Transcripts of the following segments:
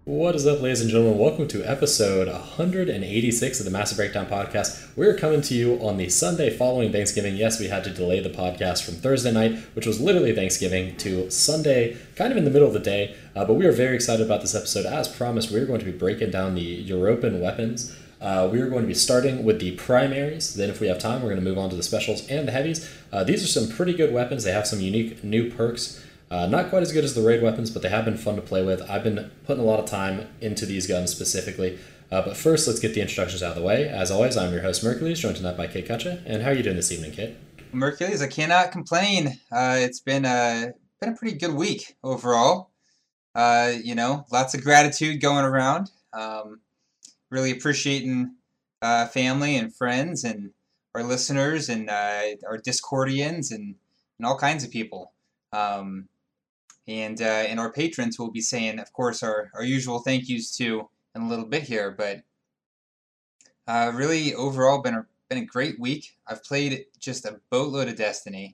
What is up, ladies and gentlemen? Welcome to episode 186 of the Massive Breakdown Podcast. We're coming to you on the Sunday following Thanksgiving. Yes, we had to delay the podcast from Thursday night, which was literally Thanksgiving, to Sunday, kind of in the middle of the day. But we are very excited about this episode. As promised, we're going to be breaking down the European weapons. We are going to be starting with the primaries. Then, if we have time, we're going to move on to the specials and the heavies. These are some pretty good weapons. They have some unique new perks. Not quite as good as the raid weapons, but they have been fun to play with. I've been putting a lot of time into these guns specifically. But first, let's get the introductions out of the way. As always, I'm your host, Mercules, joined tonight by Kate Kutcha. And how are you doing this evening, Kate? Mercules, I cannot complain. It's been a pretty good week overall. Lots of gratitude going around. Really appreciating family and friends and our listeners and our Discordians and all kinds of people. And our patrons will be saying, of course, our usual thank yous to in a little bit here. But really, overall, been a great week. I've played just a boatload of Destiny,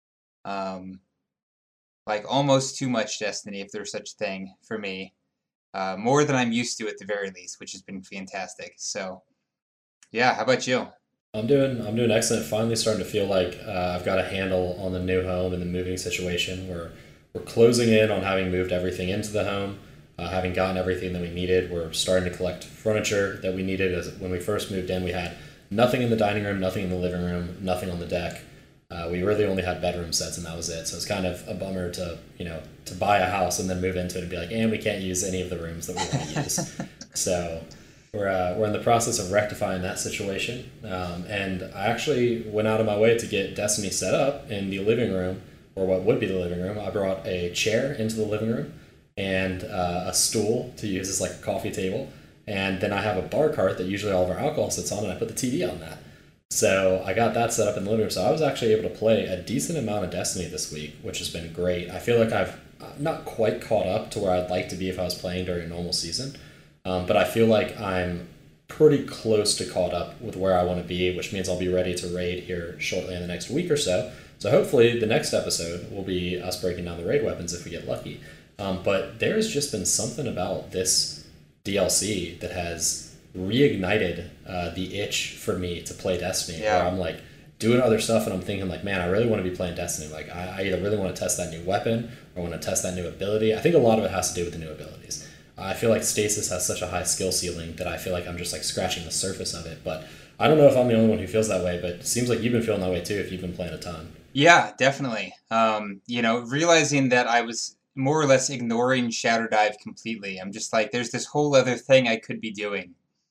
like almost too much Destiny, if there's such a thing for me. More than I'm used to at the very least, which has been fantastic. So, yeah, how about you? I'm doing excellent. Finally starting to feel like I've got a handle on the new home and the moving situation. We're closing in on having moved everything into the home, having gotten everything that we needed. We're starting to collect furniture that we needed. As when we first moved in, we had nothing in the dining room, nothing in the living room, nothing on the deck. We really only had bedroom sets, and that was it. So it's kind of a bummer to buy a house and then move into it and be like, and we can't use any of the rooms that we want to use. So we're in the process of rectifying that situation. And I actually went out of my way to get Destiny set up in the living room, or what would be the living room. I brought a chair into the living room and a stool to use as like a coffee table. And then I have a bar cart that usually all of our alcohol sits on, and I put the TV on that. So I got that set up in the living room. So I was actually able to play a decent amount of Destiny this week, which has been great. I feel like I've not quite caught up to where I'd like to be if I was playing during a normal season. But I feel like I'm pretty close to caught up with where I want to be, which means I'll be ready to raid here shortly in the next week or so. So hopefully the next episode will be us breaking down the raid weapons if we get lucky. But there's just been something about this DLC that has reignited the itch for me to play Destiny. Yeah. Where I'm like doing other stuff and I'm thinking like, man, I really want to be playing Destiny. Like I either really want to test that new weapon or want to test that new ability. I think a lot of it has to do with the new abilities. I feel like Stasis has such a high skill ceiling that I feel like I'm just like scratching the surface of it. But I don't know if I'm the only one who feels that way, but it seems like you've been feeling that way too if you've been playing a ton. Yeah, definitely. Realizing that I was more or less ignoring Shadow Dive completely. I'm just like, there's this whole other thing I could be doing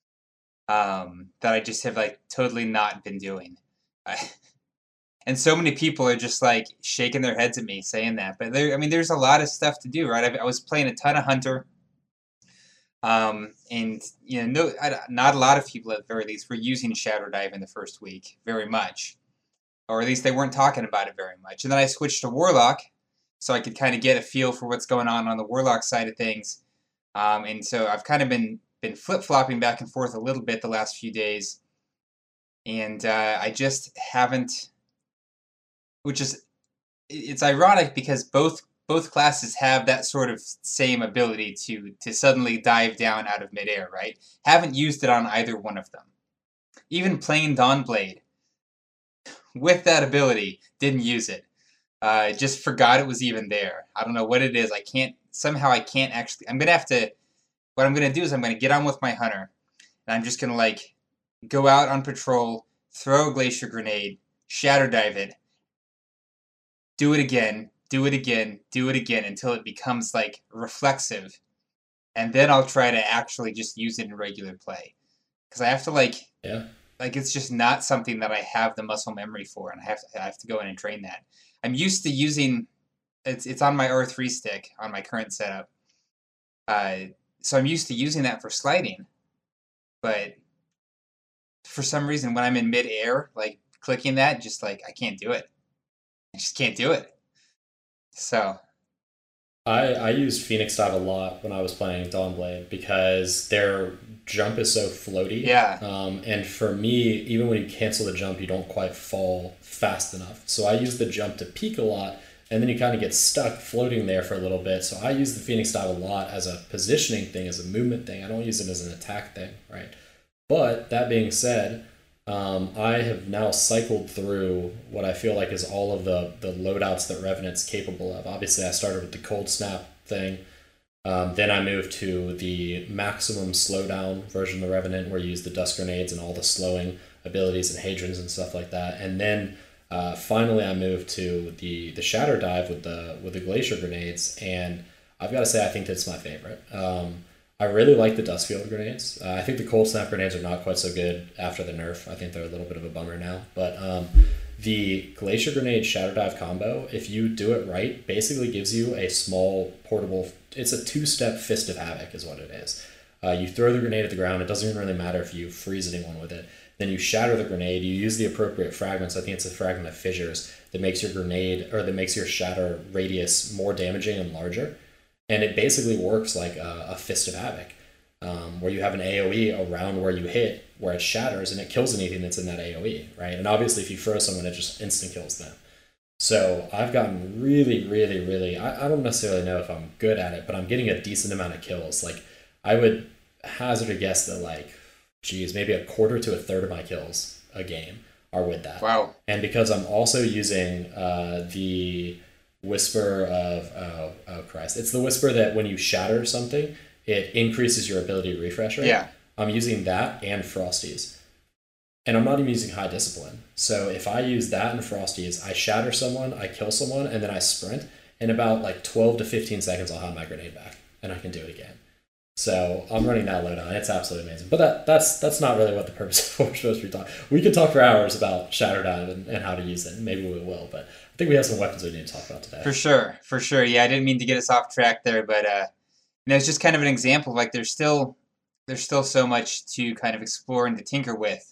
that I just have like totally not been doing. And so many people are just like shaking their heads at me saying that. But there's a lot of stuff to do, right? I was playing a ton of Hunter. Not a lot of people at the very least were using Shadow Dive in the first week very much. Or at least they weren't talking about it very much. And then I switched to Warlock, so I could kind of get a feel for what's going on the Warlock side of things. And so I've kind of been flip-flopping back and forth a little bit the last few days. And I just haven't... It's ironic because both classes have that sort of same ability to suddenly dive down out of midair, right? Haven't used it on either one of them. Even playing Dawnblade, with that ability, didn't use it. Just forgot it was even there. I don't know what it is. I can't actually... What I'm going to do is I'm going to get on with my Hunter, and I'm just going to, like, go out on patrol, throw a Glacier Grenade, Shadow Dive it, do it again, until it becomes, like, reflexive. And then I'll try to actually just use it in regular play. Because I have to, like... Yeah. Like, it's just not something that I have the muscle memory for, and I have to go in and train that. I'm used to using... It's on my R3 stick, on my current setup. So I'm used to using that for sliding. But for some reason, when I'm in mid-air, like, clicking that, just, like, I can't do it. I just can't do it. So... I used Phoenix Dive a lot when I was playing Dawnblade because their jump is so floaty. Yeah. And for me, even when you cancel the jump, you don't quite fall fast enough. So I use the jump to peak a lot, and then you kind of get stuck floating there for a little bit. So I use the Phoenix Dive a lot as a positioning thing, as a movement thing. I don't use it as an attack thing, right? But that being said, I have now cycled through what I feel like is all of the loadouts that Revenant's capable of. Obviously, I started with the Cold Snap thing. Then I moved to the maximum slowdown version of the Revenant, where you use the dust grenades and all the slowing abilities and hadrons and stuff like that. And then finally, I moved to the Shatter Dive with the Glacier grenades, and I've got to say I think that's my favorite. I really like the Dust Field grenades. I think the Cold Snap grenades are not quite so good after the nerf. I think they're a little bit of a bummer now. But the Glacier Grenade Shatter Dive combo, if you do it right, basically gives you a small portable... It's a two-step Fist of Havoc is what it is. You throw the grenade at the ground. It doesn't even really matter if you freeze anyone with it. Then you shatter the grenade. You use the appropriate fragments. I think it's a fragment of fissures that makes your grenade, or that makes your shatter radius more damaging and larger. And it basically works like a Fist of Havoc, where you have an AoE around where you hit, where it shatters, and it kills anything that's in that AoE, right? And obviously, if you throw someone, it just instant kills them. So I've gotten really, really, really... I don't necessarily know if I'm good at it, but I'm getting a decent amount of kills. Like, I would hazard a guess that, like, geez, maybe a quarter to a third of my kills a game are with that. Wow. And because I'm also using the... Whisper of oh Christ. It's the whisper that when you shatter something, it increases your ability to refresh rate. Yeah. I'm using that and Frosties. And I'm not even using High Discipline. So if I use that and Frosties, I shatter someone, I kill someone, and then I sprint. In about like 12 to 15 seconds, I'll have my grenade back. And I can do it again. So I'm running that loadout, and it's absolutely amazing. But that's not really what the purpose of what we're supposed to be talking. We could talk for hours about Shatter Dive and how to use it, and maybe we will. But I think we have some weapons we need to talk about today. For sure. Yeah, I didn't mean to get us off track there, but it's just kind of an example. Like there's still so much to kind of explore and to tinker with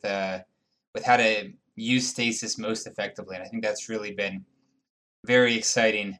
how to use stasis most effectively, and I think that's really been very exciting.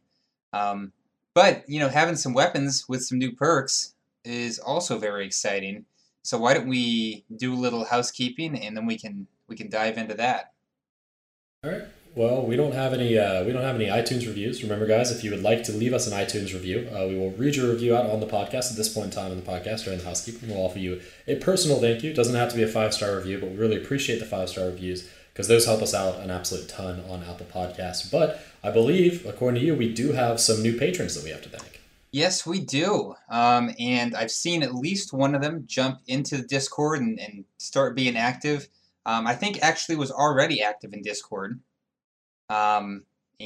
But having some weapons with some new perks is also very exciting. So why don't we do a little housekeeping, and then we can dive into that. All right. Well, we don't have any iTunes reviews. Remember, guys, if you would like to leave us an iTunes review, we will read your review out on the podcast at this point in time in the podcast during the housekeeping. We'll offer you a personal thank you. It doesn't have to be a 5-star review, but we really appreciate the 5-star reviews because those help us out an absolute ton on Apple Podcasts. But I believe, according to you, we do have some new patrons that we have to thank. Yes, we do. And I've seen at least one of them jump into the Discord and start being active. I think actually was already active in Discord. And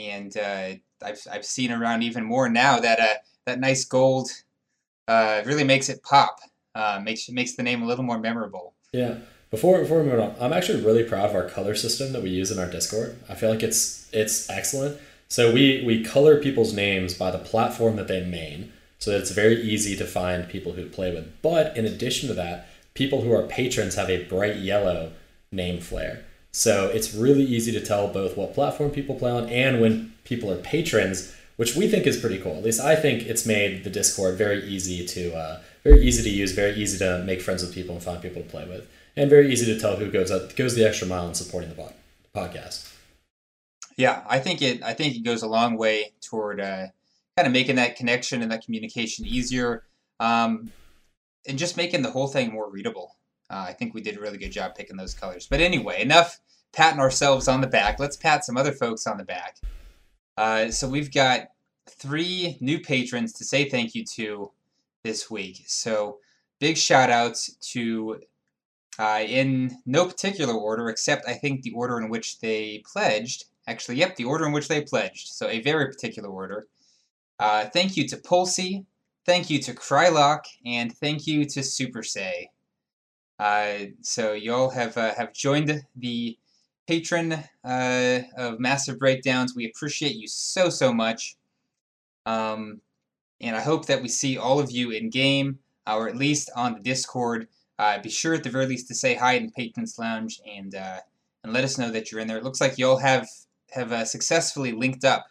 I've seen around even more now that that nice gold really makes it pop. Makes the name a little more memorable. Yeah. Before we move on, I'm actually really proud of our color system that we use in our Discord. I feel like it's excellent. So we color people's names by the platform that they main, so that it's very easy to find people who play with. But in addition to that, people who are patrons have a bright yellow name flare. So it's really easy to tell both what platform people play on and when people are patrons, which we think is pretty cool. At least I think it's made the Discord very easy to use, very easy to make friends with people and find people to play with, and very easy to tell who goes the extra mile in supporting the podcast. Yeah, I think it goes a long way toward kind of making that connection and that communication easier, and just making the whole thing more readable. I think we did a really good job picking those colors. But anyway, enough patting ourselves on the back. Let's pat some other folks on the back. So we've got 3 new patrons to say thank you to this week. So big shout outs to, in no particular order, except I think the order in which they pledged. Actually, yep, the order in which they pledged. So a very particular order. Thank you to Pulsey, thank you to Krylock, and thank you to Super Say. So y'all have joined the patron of Massive Breakdowns. We appreciate you so much. And I hope that we see all of you in game, or at least on the Discord. Be sure at the very least to say hi in Patrons Lounge and let us know that you're in there. It looks like y'all have successfully linked up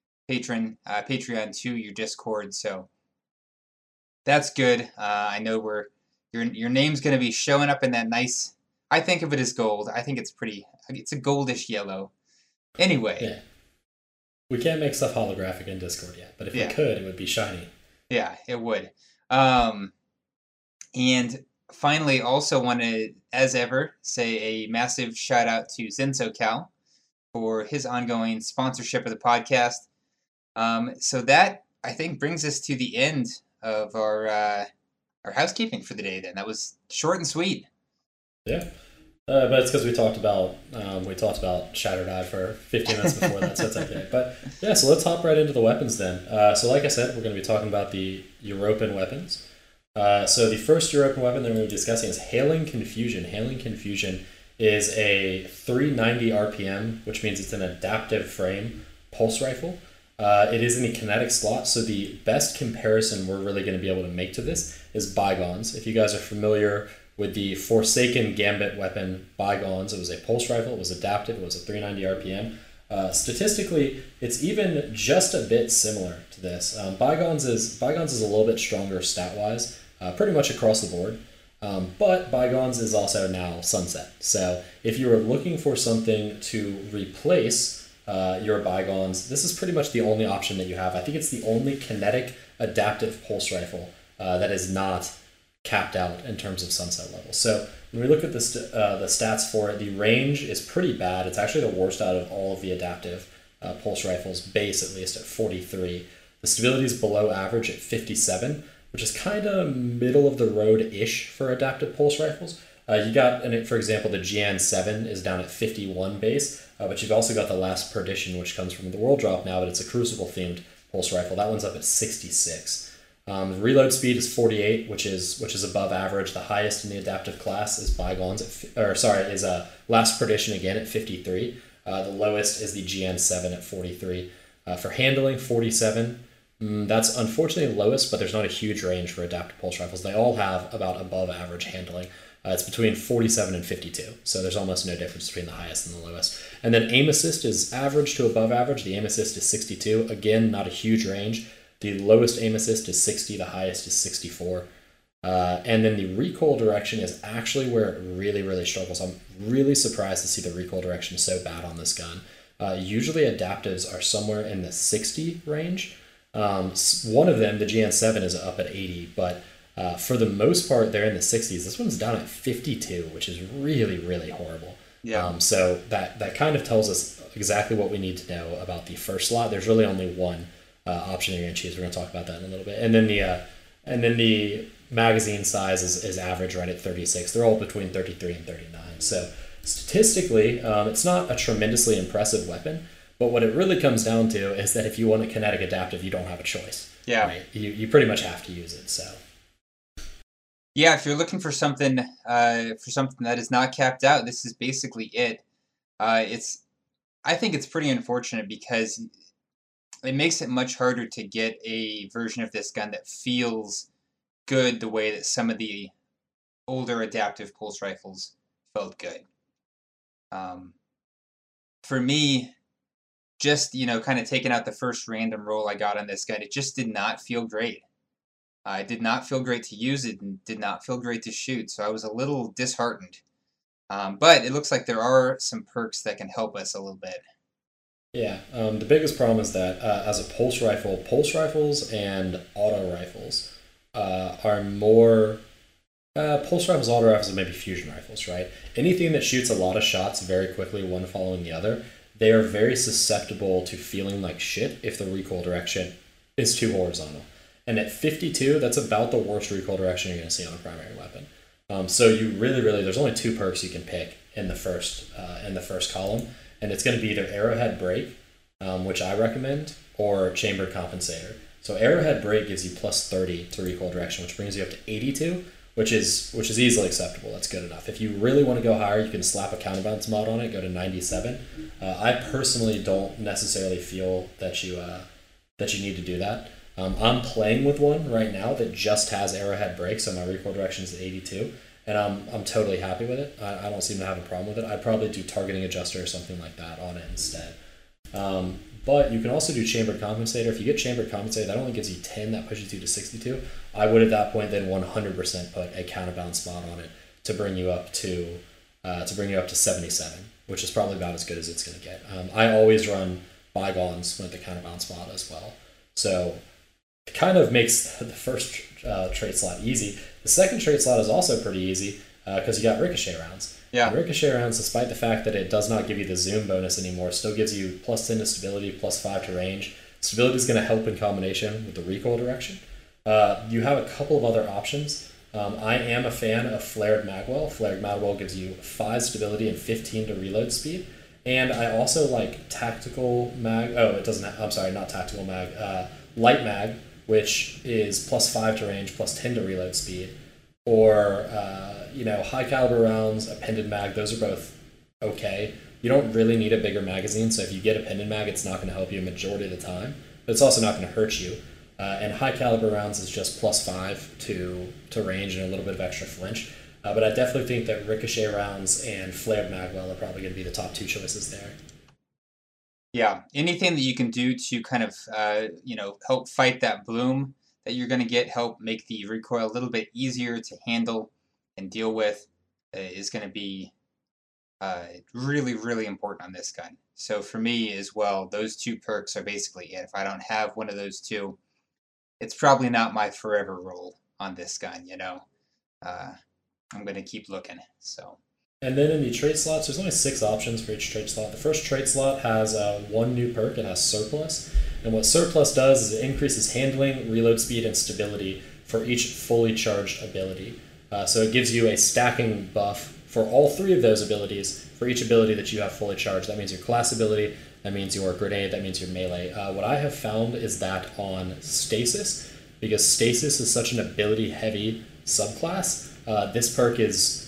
Patreon to your Discord, so that's good. I know your name's going to be showing up in that nice. I think of it as gold. I think it's a goldish yellow. Anyway, yeah. We can't make stuff holographic in Discord yet, but if we Yeah. could, it would be shiny. Yeah, it would. And finally, also want to, as ever, say a massive shout out to ZenSoCal for his ongoing sponsorship of the podcast. So that, I think, brings us to the end of our housekeeping for the day. Then that was short and sweet. Yeah. But it's because we talked about Shattered Eye for 15 minutes before that, so it's okay. But yeah, so let's hop right into the weapons then. So like I said, we're going to be talking about the European weapons. So the first European weapon that we're going to be discussing is Hailing Confusion. Hailing Confusion is a 390 RPM, which means it's an adaptive frame pulse rifle. It is in the kinetic slot, so the best comparison we're really going to be able to make to this is Bygones. If you guys are familiar with the Forsaken Gambit weapon Bygones, it was a pulse rifle, it was adaptive, it was a 390 RPM. Statistically, it's even just a bit similar to this. Bygones is a little bit stronger stat-wise, pretty much across the board. But Bygones is also now sunset. So if you were looking for something to replace your Bygones, this is pretty much the only option that you have. I think it's the only kinetic adaptive pulse rifle that is not capped out in terms of sunset levels. So when we look at the stats for it, the range is pretty bad. It's actually the worst out of all of the adaptive pulse rifles, base at least at 43. The stability is below average at 57, which is kind of middle of the road-ish for adaptive pulse rifles. You got, for example, the GN7 is down at 51 base, but you've also got the Last Perdition, which comes from the World Drop now, but it's a Crucible-themed pulse rifle. That one's up at 66. Reload speed is 48, which is above average. The highest in the adaptive class is Last Perdition again at 53. The lowest is the GN7 at 43. For handling, 47. That's unfortunately lowest, but there's not a huge range for adaptive pulse rifles. They all have about above average handling. It's between 47 and 52, so there's almost no difference between the highest and the lowest. And then aim assist is average to above average. The aim assist is 62. Again, not a huge range. The lowest aim assist is 60. The highest is 64. And then the recoil direction is actually where it really, really struggles. I'm really surprised to see the recoil direction so bad on this gun. Usually adaptives are somewhere in the 60 range. One of them, the GN7, is up at 80, but for the most part, they're in the 60s. This one's down at 52, which is really, really horrible. Yeah. So that kind of tells us exactly what we need to know about the first slot. There's really only one option you're going to choose. We're going to talk about that in a little bit. And then the magazine size is average right at 36. They're all between 33 and 39. So statistically, it's not a tremendously impressive weapon. But what it really comes down to is that if you want a kinetic adaptive, you don't have a choice. Yeah. Right? You pretty much have to use it. So. Yeah, if you're looking for something that is not capped out, this is basically it. I think it's pretty unfortunate because it makes it much harder to get a version of this gun that feels good the way that some of the older adaptive pulse rifles felt good. For me, just, kind of taking out the first random roll I got on this gun, it just did not feel great. It did not feel great to use it and did not feel great to shoot, so I was a little disheartened. But it looks like there are some perks that can help us a little bit. Yeah, the biggest problem is that as a pulse rifles and auto rifles are more... pulse rifles, auto rifles, and maybe fusion rifles, right? Anything that shoots a lot of shots very quickly, one following the other, they are very susceptible to feeling like shit if the recoil direction is too horizontal. And at 52, that's about the worst recoil direction you're going to see on a primary weapon. So you really, there's only two perks you can pick in the first column, and it's going to be either Arrowhead Brake, which I recommend, or Chambered Compensator. So Arrowhead Brake gives you plus 30 to recoil direction, which brings you up to 82, which is easily acceptable. That's good enough. If you really want to go higher, you can slap a counterbalance mod on it, go to 97. I personally don't necessarily feel that you need to do that. I'm playing with one right now that just has Arrowhead Brake, so my recoil direction is at 82, and I'm totally happy with it. I don't seem to have a problem with it. I'd probably do targeting adjuster or something like that on it instead. But you can also do Chambered Compensator. If you get Chambered Compensator, that only gives you 10, that pushes you to 62. I would at that point then 100% put a counterbalance mod on it to bring you up to 77, which is probably about as good as it's going to get. I always run Bygones went the counterbalance mod as well. So it kind of makes the first trait slot easy. The second trait slot is also pretty easy because you got Ricochet rounds. Yeah. And Ricochet rounds, despite the fact that it does not give you the zoom bonus anymore, still gives you +10 to stability, +5 to range. Stability is going to help in combination with the recoil direction. You have a couple of other options. I am a fan of Flared Magwell. Flared Magwell gives you 5 stability and 15 to reload speed. And I also like Tactical Mag. Oh, it doesn't I'm sorry, not Tactical Mag. Light Mag, which is +5 to range, +10 to reload speed. Or, high caliber rounds, Appended Mag. Those are both okay. You don't really need a bigger magazine, so if you get Appended Mag, it's not going to help you a majority of the time. But it's also not going to hurt you. And high caliber rounds is just +5 to range and a little bit of extra flinch. But I definitely think that Ricochet rounds and Flared Magwell are probably going to be the top 2 choices there. Yeah, anything that you can do to kind of, help fight that bloom that you're going to get, help make the recoil a little bit easier to handle and deal with is going to be really, really important on this gun. So for me as well, those 2 perks are basically it. If I don't have one of those 2, it's probably not my forever role on this gun, I'm going to keep looking, so. And then in the trait slots, there's only 6 options for each trait slot. The first trait slot has 1 new perk. It has Surplus. And what Surplus does is it increases handling, reload speed, and stability for each fully charged ability. So it gives you a stacking buff for all 3 of those abilities for each ability that you have fully charged. That means your class ability, that means your grenade, that means your melee. What I have found is that on Stasis, because Stasis is such an ability-heavy subclass, this perk is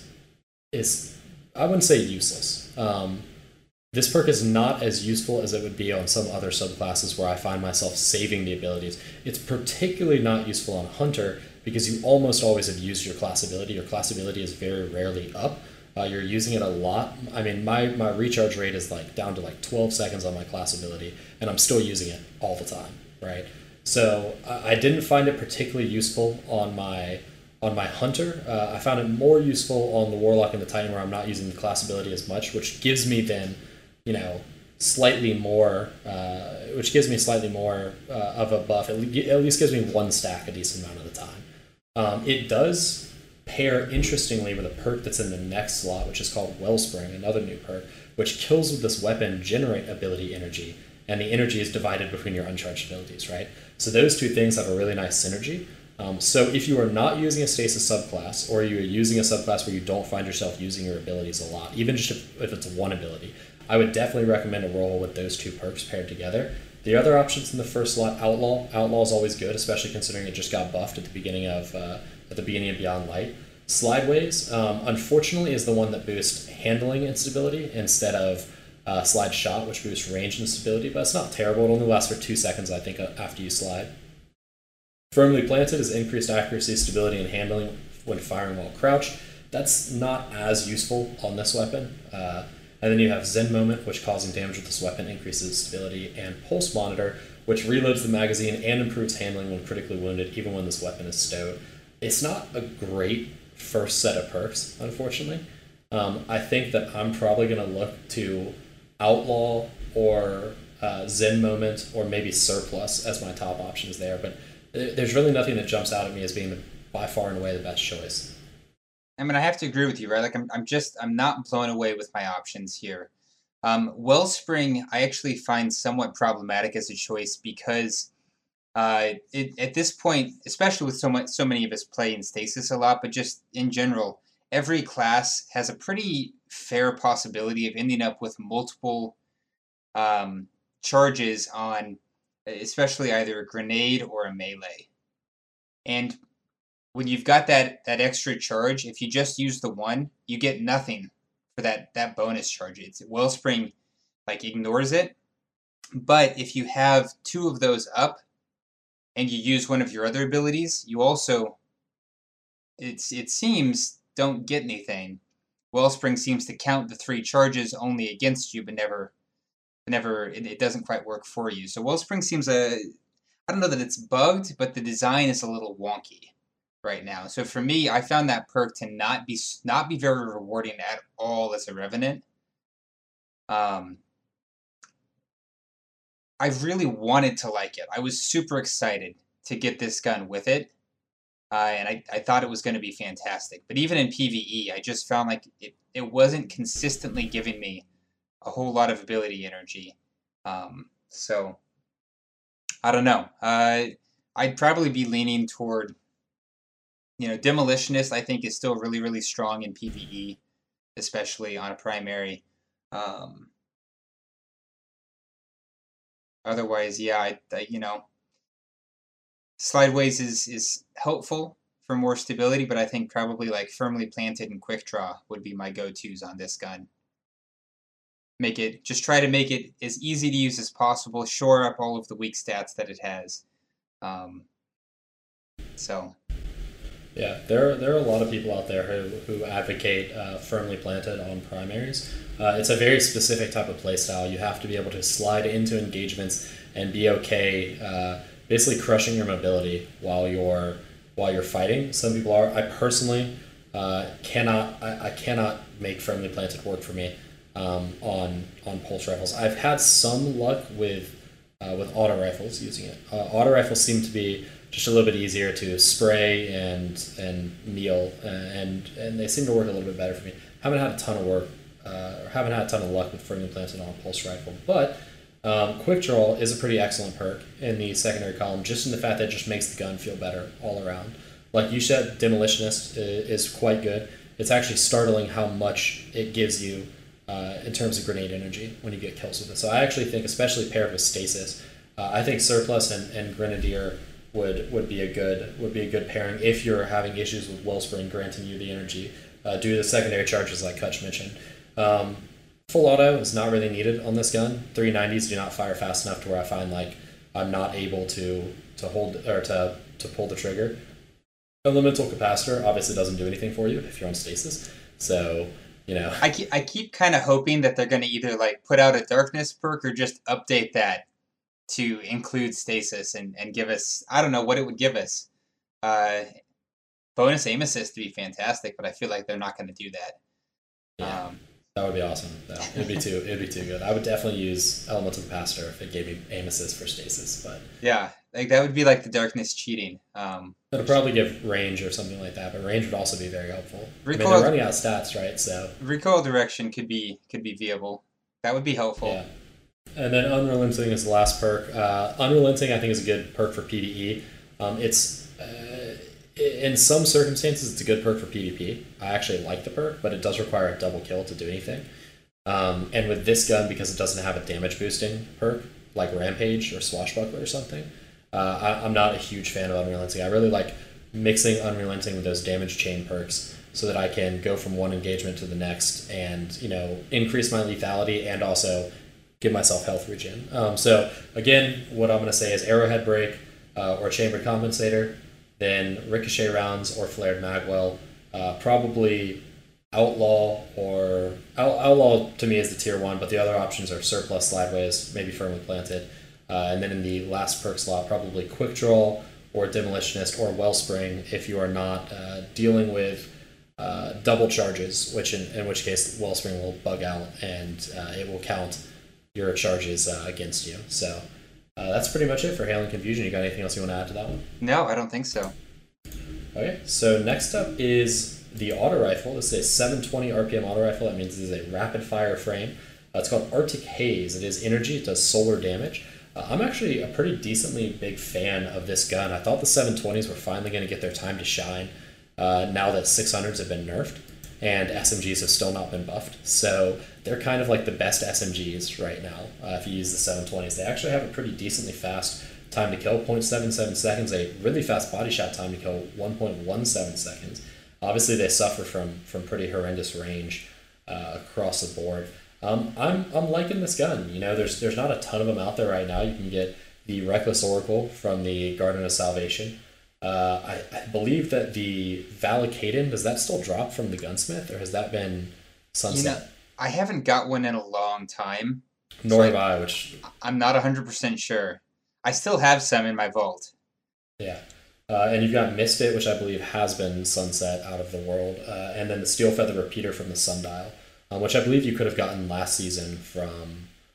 I wouldn't say useless. This perk is not as useful as it would be on some other subclasses where I find myself saving the abilities. It's particularly not useful on Hunter because you almost always have used your class ability. Your class ability is very rarely up. You're using it a lot. I mean, my recharge rate is down to 12 seconds on my class ability, and I'm still using it all the time, right? So I didn't find it particularly useful on my Hunter. I found it more useful on the Warlock and the Titan where I'm not using the class ability as much, which gives me then, slightly more of a buff. At least gives me 1 stack a decent amount of the time. It does pair interestingly with a perk that's in the next slot, which is called Wellspring, another new perk, which kills with this weapon generate ability energy, and the energy is divided between your uncharged abilities, right? So those 2 things have a really nice synergy. So if you are not using a Stasis subclass, or you're using a subclass where you don't find yourself using your abilities a lot, even just if it's 1 ability, I would definitely recommend a roll with those 2 perks paired together. The other options in the first slot, Outlaw. Outlaw is always good, especially considering it just got buffed at the beginning of Beyond Light. Slideways, unfortunately, is the one that boosts handling and stability instead of Slide Shot, which boosts range and stability, but it's not terrible. It only lasts for 2 seconds, I think, after you slide. Firmly Planted is increased accuracy, stability, and handling when firing while crouched. That's not as useful on this weapon. And then you have Zen Moment, which causing damage with this weapon increases stability, and Pulse Monitor, which reloads the magazine and improves handling when critically wounded, even when this weapon is stowed. It's not a great first set of perks, unfortunately. I think that I'm probably going to look to Outlaw or Zen Moment or maybe Surplus as my top options there, but there's really nothing that jumps out at me as being by far and away the best choice. I mean, I have to agree with you, right? I'm not blown away with my options here. Wellspring, I actually find somewhat problematic as a choice because at this point, especially with so many of us play in Stasis a lot, but just in general, every class has a pretty fair possibility of ending up with multiple charges on, especially either a grenade or a melee. And when you've got that extra charge, if you just use the 1, you get nothing for that bonus charge. Wellspring ignores it. But if you have 2 of those up and you use one of your other abilities, you also, it seems, don't get anything. Wellspring seems to count the 3 charges only against you, but it doesn't quite work for you. So Wellspring seems I don't know that it's bugged, but the design is a little wonky right now. So for me, I found that perk to not be very rewarding at all as a Revenant. I really wanted to like it. I was super excited to get this gun with it, and I thought it was going to be fantastic. But even in PvE, I just found like it wasn't consistently giving me a whole lot of ability energy. So I don't know. I'd probably be leaning toward, Demolitionist. I think is still really really strong in PvE, especially on a primary. Um, Otherwise, yeah, Slideways is helpful for more stability, but I think probably like Firmly Planted and Quick Draw would be my go-tos on this gun. Try to make it as easy to use as possible, shore up all of the weak stats that it has. Um, so Yeah, there are a lot of people out there who advocate Firmly Planted on primaries. It's a very specific type of playstyle. You have to be able to slide into engagements and be okay, basically crushing your mobility while you're fighting. Some people are. I personally I cannot make Firmly Planted work for me on pulse rifles. I've had some luck with auto rifles using it. Auto rifles seem to be just a little bit easier to spray and kneel, and they seem to work a little bit better for me. Haven't had a ton of work, or haven't had a ton of luck with Firmly Planted on a pulse rifle, but Quick Draw is a pretty excellent perk in the secondary column, just in the fact that it just makes the gun feel better all around. Like you said, Demolitionist is quite good. It's actually startling how much it gives you in terms of grenade energy when you get kills with it. So I actually think, especially paired with Stasis, I think Surplus and Grenadier would be a good pairing if you're having issues with Wellspring granting you the energy due to the secondary charges like Kutch mentioned. Full auto is not really needed on this gun. 390s do not fire fast enough to where I find like I'm not able to hold or to pull the trigger. Elemental Capacitor obviously doesn't do anything for you if you're on Stasis. So, I keep kind of hoping that they're going to either like put out a Darkness perk or just update that to include Stasis and give us, I don't know what it would give us. Uh, Bonus aim assist to be fantastic, but I feel like they're not going to do that. Yeah. That would be awesome. No, it'd be too good. I would definitely use Elemental Capacitor if it gave me aim assist for Stasis, but yeah, like that would be like the Darkness cheating. it'll probably give range or something like that, but range would also be very helpful. Recoil, they're running out of stats, right? So recoil direction could be viable. That would be helpful. Yeah. And then Unrelenting is the last perk. Unrelenting, I think, is a good perk for PvE. It's in some circumstances, it's a good perk for PvP. I actually like the perk, but it does require a double kill to do anything. And with this gun, because it doesn't have a damage boosting perk, like Rampage or Swashbuckler or something, I'm not a huge fan of Unrelenting. I really like mixing Unrelenting with those damage chain perks so that I can go from one engagement to the next and, increase my lethality and also give myself health regen. So again, what I'm going to say is Arrowhead Break or Chambered Compensator, then Ricochet Rounds or Flared Magwell, probably Outlaw Outlaw to me is the tier 1, but the other options are Surplus, Slideways, maybe Firmly Planted, and then in the last perk slot, probably Quick Draw or Demolitionist or Wellspring if you are not dealing with double charges, in which case Wellspring will bug out and it will count your charges against you. So that's pretty much it for Hail and Confusion. You got anything else you want to add to that one? No, I don't think so. Okay, so next up is the auto rifle. This is a 720 RPM auto rifle. That means it is a rapid fire frame. It's called Arctic Haze. It is energy. It does solar damage. I'm actually a pretty decently big fan of this gun. I thought the 720s were finally going to get their time to shine now that 600s have been nerfed and SMGs have still not been buffed. So they're kind of like the best SMGs right now if you use the 720s. They actually have a pretty decently fast time to kill, 0.77 seconds, a really fast body shot time to kill, 1.17 seconds. Obviously, they suffer from pretty horrendous range across the board. I'm liking this gun. There's not a ton of them out there right now. You can get the Reckless Oracle from the Garden of Salvation. I believe that the Valacaden, does that still drop from the Gunsmith, or has that been sunset? I haven't got one in a long time. Nor have I, which I'm not 100% sure. I still have some in my vault. Yeah. And you've got Misfit, which I believe has been sunset out of the world, and then the Steel Feather Repeater from the Sundial, which I believe you could have gotten last season from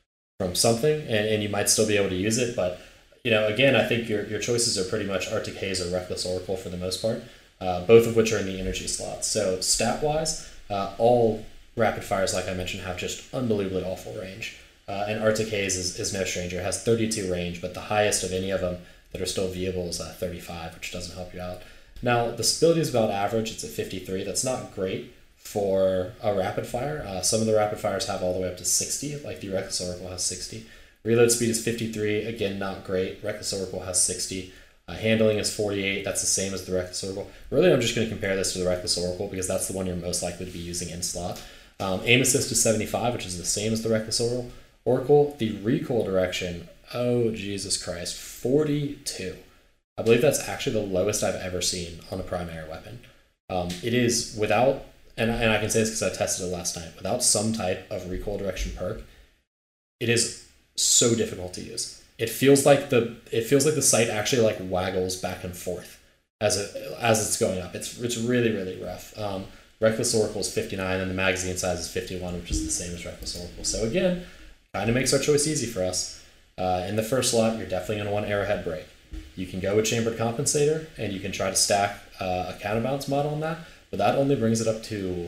from something, and you might still be able to use it. But again, I think your choices are pretty much Arctic Haze or Reckless Oracle for the most part, both of which are in the energy slots. So stat wise, all rapid fires, like I mentioned, have just unbelievably awful range. And Arctic Haze is no stranger. It has 32 range, but the highest of any of them that are still viewable is 35, which doesn't help you out. Now, the stability is about average. It's at 53. That's not great for a rapid fire. Some of the rapid fires have all the way up to 60, like the Reckless Oracle has 60. Reload speed is 53. Again, not great. Reckless Oracle has 60. Handling is 48. That's the same as the Reckless Oracle. Really, I'm just going to compare this to the Reckless Oracle because that's the one you're most likely to be using in slot. Aim assist is 75, which is the same as the Reckless Oracle. The recoil direction, oh Jesus Christ, 42. I believe that's actually the lowest I've ever seen on a primary weapon. It is without, and I can say this because I tested it last night, without some type of recoil direction perk, it is so difficult to use. It feels like the sight actually like waggles back and forth as it's going up. It's really, really rough. Reckless Oracle is 59, and the magazine size is 51, which is the same as Reckless Oracle. So again, kind of makes our choice easy for us. In the first slot, you're definitely going to want Arrowhead Break. You can go with Chambered Compensator, and you can try to stack a counterbalance mod on that, but that only brings it up to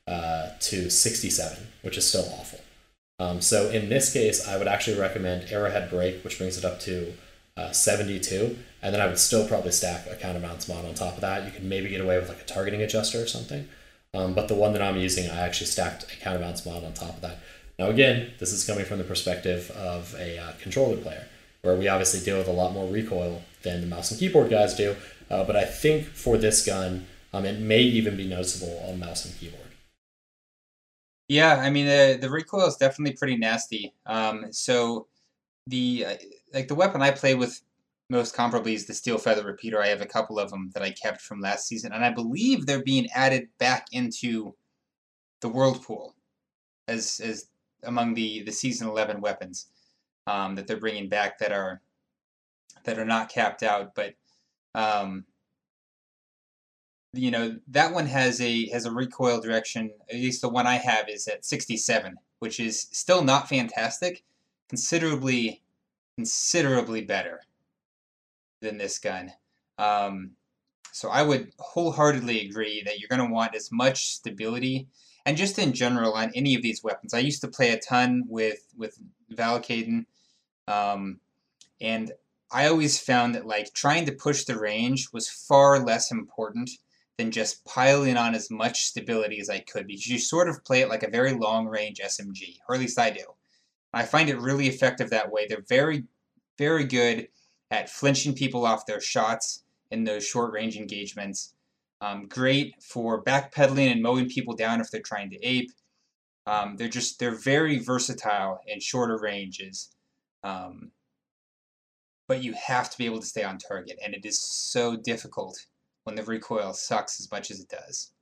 67, which is still awful. So in this case, I would actually recommend Arrowhead Break, which brings it up to 72, and then I would still probably stack a counterbalance mod on top of that. You can maybe get away with like a targeting adjuster or something, but the one that I'm using, I actually stacked a counterbalance mod on top of that. Now again, this is coming from the perspective of a controller player, where we obviously deal with a lot more recoil than the mouse and keyboard guys do, but I think for this gun, it may even be noticeable on mouse and keyboard. Yeah, I mean the recoil is definitely pretty nasty. So the weapon I play with most comparably is the Steel Feather Repeater. I have a couple of them that I kept from last season, and I believe they're being added back into the Whirlpool as among the season 11 weapons that they're bringing back that are not capped out. But that one has a recoil direction. At least the one I have is at 67, which is still not fantastic. Considerably better than this gun. So I would wholeheartedly agree that you're going to want as much stability, and just in general on any of these weapons. I used to play a ton with Valakaden, and I always found that like trying to push the range was far less important than just piling on as much stability as I could, because you sort of play it like a very long range SMG, or at least I do. I find it really effective that way. They're very, very good at flinching people off their shots in those short range engagements. Great for backpedaling and mowing people down if they're trying to ape. They're very versatile in shorter ranges. But you have to be able to stay on target, and it is so difficult when the recoil sucks as much as it does.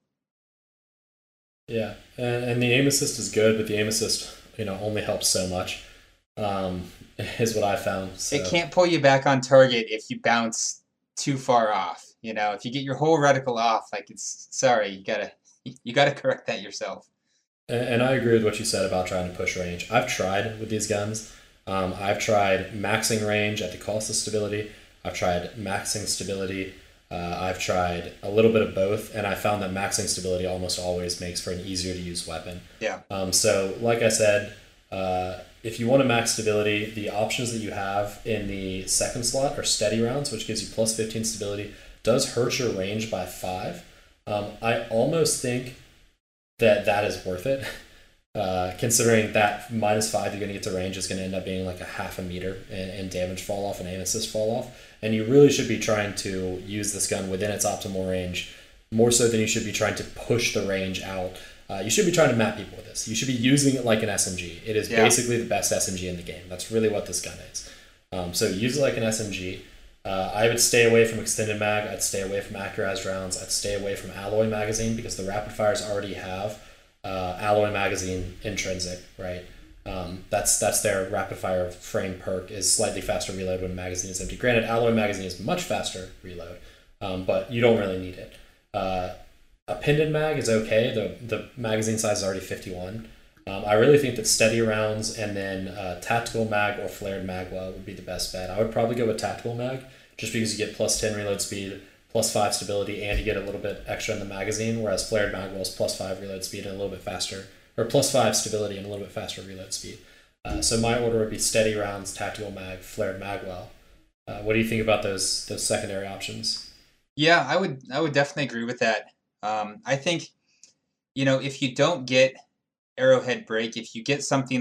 Yeah, and the aim assist is good, but the aim assist only helps so much, is what I found. So. It can't pull you back on target if you bounce too far off. If you get your whole reticle off, like you gotta correct that yourself. And I agree with what you said about trying to push range. I've tried with these guns. I've tried maxing range at the cost of stability. I've tried maxing stability. I've tried a little bit of both, and I found that maxing stability almost always makes for an easier to use weapon. Yeah. So like I said, if you want to max stability, the options that you have in the second slot are steady rounds, which gives you plus 15 stability, does hurt your range by 5. I almost think that is worth it, considering that minus 5 you're going to get to range is going to end up being like a half a meter in damage fall off and aim assist fall off. And you really should be trying to use this gun within its optimal range, more so than you should be trying to push the range out. You should be trying to map people with this. You should be using it like an SMG. It is basically the best SMG in the game. That's really what this gun is. So use it like an SMG. I would stay away from extended mag. I'd stay away from accurized rounds. I'd stay away from alloy magazine because the rapid fires already have alloy magazine intrinsic, right? That's their rapid fire frame perk is slightly faster reload when magazine is empty. Granted, alloy magazine is much faster reload, but you don't really need it. A pinned mag is okay. The magazine size is already 51. I really think that steady rounds and then tactical mag or flared magwell would be the best bet. I would probably go with tactical mag just because you get plus 10 reload speed, plus 5 stability, and you get a little bit extra in the magazine, whereas flared magwell is plus 5 reload speed and a little bit faster, or plus 5 stability and a little bit faster reload speed. So my order would be steady rounds, tactical mag, flared magwell. What do you think about those secondary options? Yeah, I would definitely agree with that. I think, if you don't get Arrowhead Break, if you get something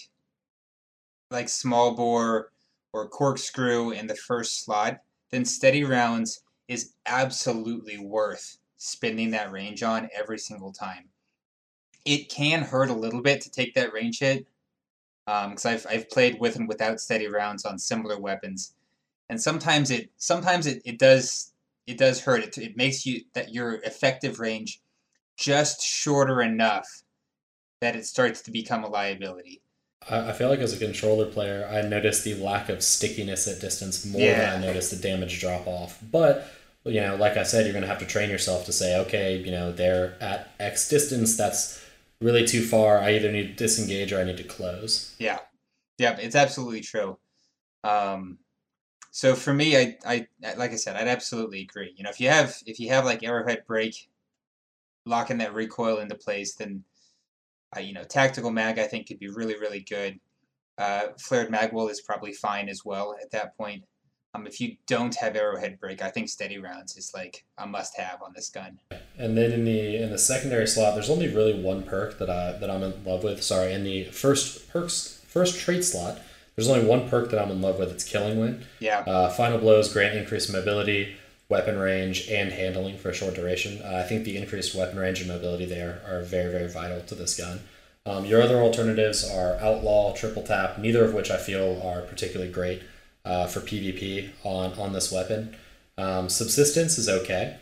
like Small Bore or Corkscrew in the first slot, then Steady Rounds is absolutely worth spending that range on every single time. It can hurt a little bit to take that range hit, because I've played with and without Steady Rounds on similar weapons, and sometimes it does hurt. It makes your effective range just shorter enough that it starts to become a liability. I feel like as a controller player, I noticed the lack of stickiness at distance more than Yeah, I noticed the damage drop off. But, like I said, you're going to have to train yourself to say, okay, they're at X distance, that's really too far. I either need to disengage or I need to close. yeah, yeah. It's absolutely true. Um, so for me, I like I said, I'd absolutely agree. If you have like Arrowhead Break, locking that recoil into place, then Tactical Mag I think could be really really good. Flared Magwell is probably fine as well at that point. If you don't have Arrowhead Break, I think Steady Rounds is like a must-have on this gun. And then in the secondary slot, there's only really one perk that I'm in love with. Sorry, in the first trait slot, there's only one perk that I'm in love with. It's Killing Wind. Yeah, Final blows grant increased mobility, weapon range, and handling for a short duration. I think the increased weapon range and mobility there are very very vital to this gun. Your other alternatives are Outlaw, Triple Tap, neither of which I feel are particularly great for PvP on this weapon. Subsistence is okay.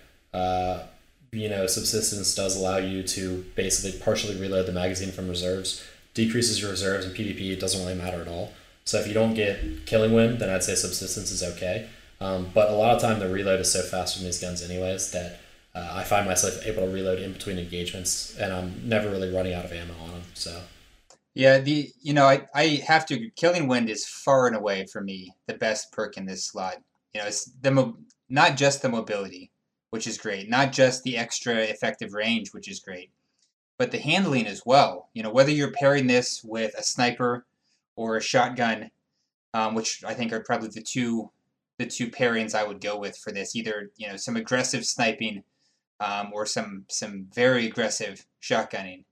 Subsistence does allow you to basically partially reload the magazine from reserves, decreases your reserves in PvP. It doesn't really matter at all. So if you don't get Killing Wind, then I'd say Subsistence is okay. But a lot of time the reload is so fast from these guns anyways that I find myself able to reload in between engagements, and I'm never really running out of ammo on them. So yeah. I have to. Killing Wind is far and away for me the best perk in this slot. It's not just the mobility, which is great, not just the extra effective range, which is great, but the handling as well. Whether you're pairing this with a sniper or a shotgun, which I think are probably the two pairings I would go with for this. Either some aggressive sniping, or some very aggressive shotgunning.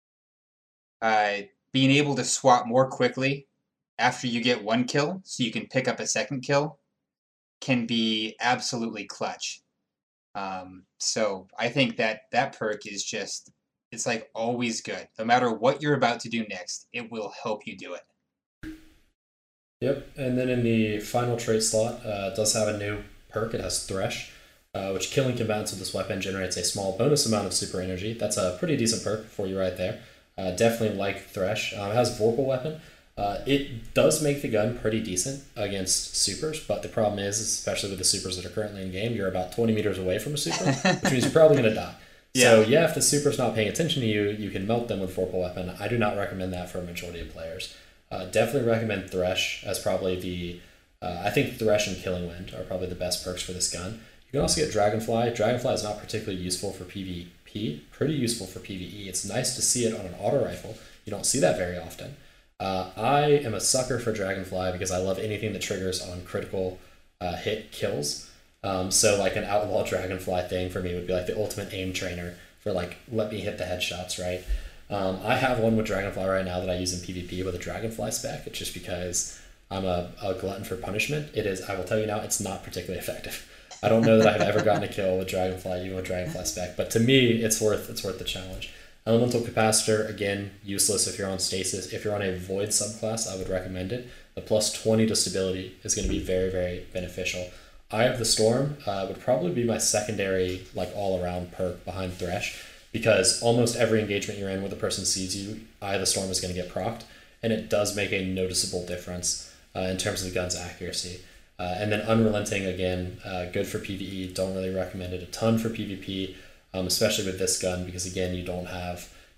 Being able to swap more quickly after you get one kill, so you can pick up a second kill, can be absolutely clutch. So I think that perk is just, it's like always good. No matter what you're about to do next, it will help you do it. yep. And then in the final trait slot, it does have a new perk. It has Thresh, which killing combatants with this weapon generates a small bonus amount of super energy. That's a pretty decent perk for you right there. Definitely like Thresh. It has Vorpal weapon. It does make the gun pretty decent against supers, but the problem is, especially with the supers that are currently in game, you're about 20 meters away from a super, which means you're probably going to die. So yeah, if the super's not paying attention to you, you can melt them with Vorpal weapon. I do not recommend that for a majority of players. Definitely recommend Thresh as probably I think Thresh and Killing Wind are probably the best perks for this gun. You can also get Dragonfly. Dragonfly is not particularly useful for PvP, pretty useful for PvE. It's nice to see it on an auto rifle. You don't see that very often. I am a sucker for Dragonfly because I love anything that triggers on critical hit kills. So like an Outlaw Dragonfly thing for me would be like the ultimate aim trainer for like, let me hit the headshots, right? I have one with Dragonfly right now that I use in PvP with a Dragonfly spec. It's just because I'm a glutton for punishment. I will tell you now, it's not particularly effective. I don't know that I've ever gotten a kill with Dragonfly, even with Dragonfly spec, but to me, it's worth the challenge. Elemental Capacitor, again, useless if you're on Stasis. If you're on a Void subclass, I would recommend it. The plus 20 to stability is going to be very, very beneficial. Eye of the Storm would probably be my secondary, like all-around perk behind Thresh, because almost every engagement you're in where the person sees you, Eye of the Storm is going to get procced, and it does make a noticeable difference in terms of the gun's accuracy. And then Unrelenting, again, good for PvE. Don't really recommend it a ton for PvP, especially with this gun, because again, you don't have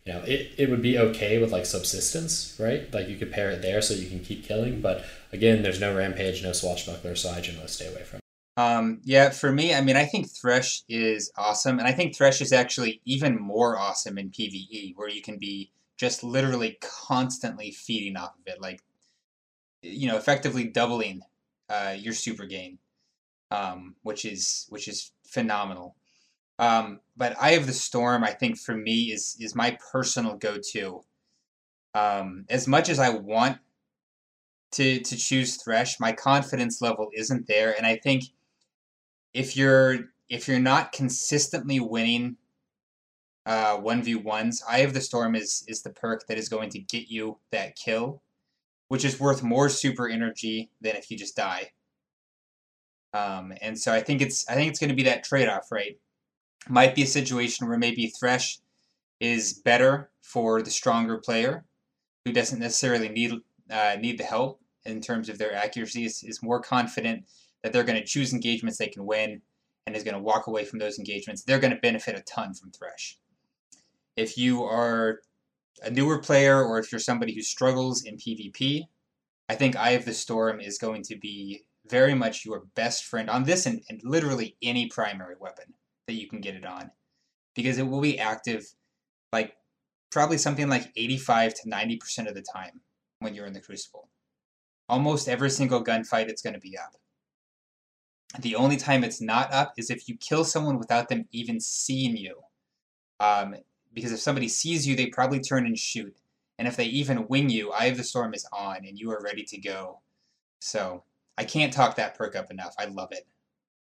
it would be okay with like subsistence, right? Like you could pair it there so you can keep killing, but again, there's no rampage, no swashbuckler, so I generally stay away from it. Yeah, for me, I mean, I think Thresh is awesome, and I think Thresh is actually even more awesome in PvE, where you can be just literally constantly feeding off of it, like, effectively doubling your super gain, which is phenomenal. But Eye of the Storm, I think for me is my personal go-to. As much as I want to choose Thresh, my confidence level isn't there, and I think if you're not consistently winning 1v1s, Eye of the Storm is the perk that is going to get you that kill, which is worth more super energy than if you just die. And so I think it's going to be that trade-off, right? Might be a situation where maybe Thresh is better for the stronger player who doesn't necessarily need the help in terms of their accuracy, is more confident that they're going to choose engagements they can win and is going to walk away from those engagements. They're going to benefit a ton from Thresh. If you are a newer player or if you're somebody who struggles in PvP, I think Eye of the Storm is going to be very much your best friend on this and literally any primary weapon that you can get it on, because it will be active like probably something like 85 to 90% of the time when you're in the Crucible. Almost every single gunfight it's going to be up. The only time it's not up is if you kill someone without them even seeing you. Because if somebody sees you, they probably turn and shoot. And if they even wing you, Eye of the Storm is on and you are ready to go. So I can't talk that perk up enough. I love it.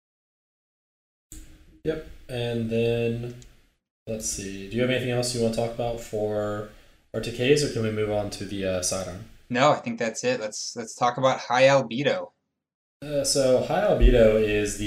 Yep. And then let's see. Do you have anything else you want to talk about for our decays, or can we move on to the sidearm? No, I think that's it. Let's talk about High Albedo. So high albedo is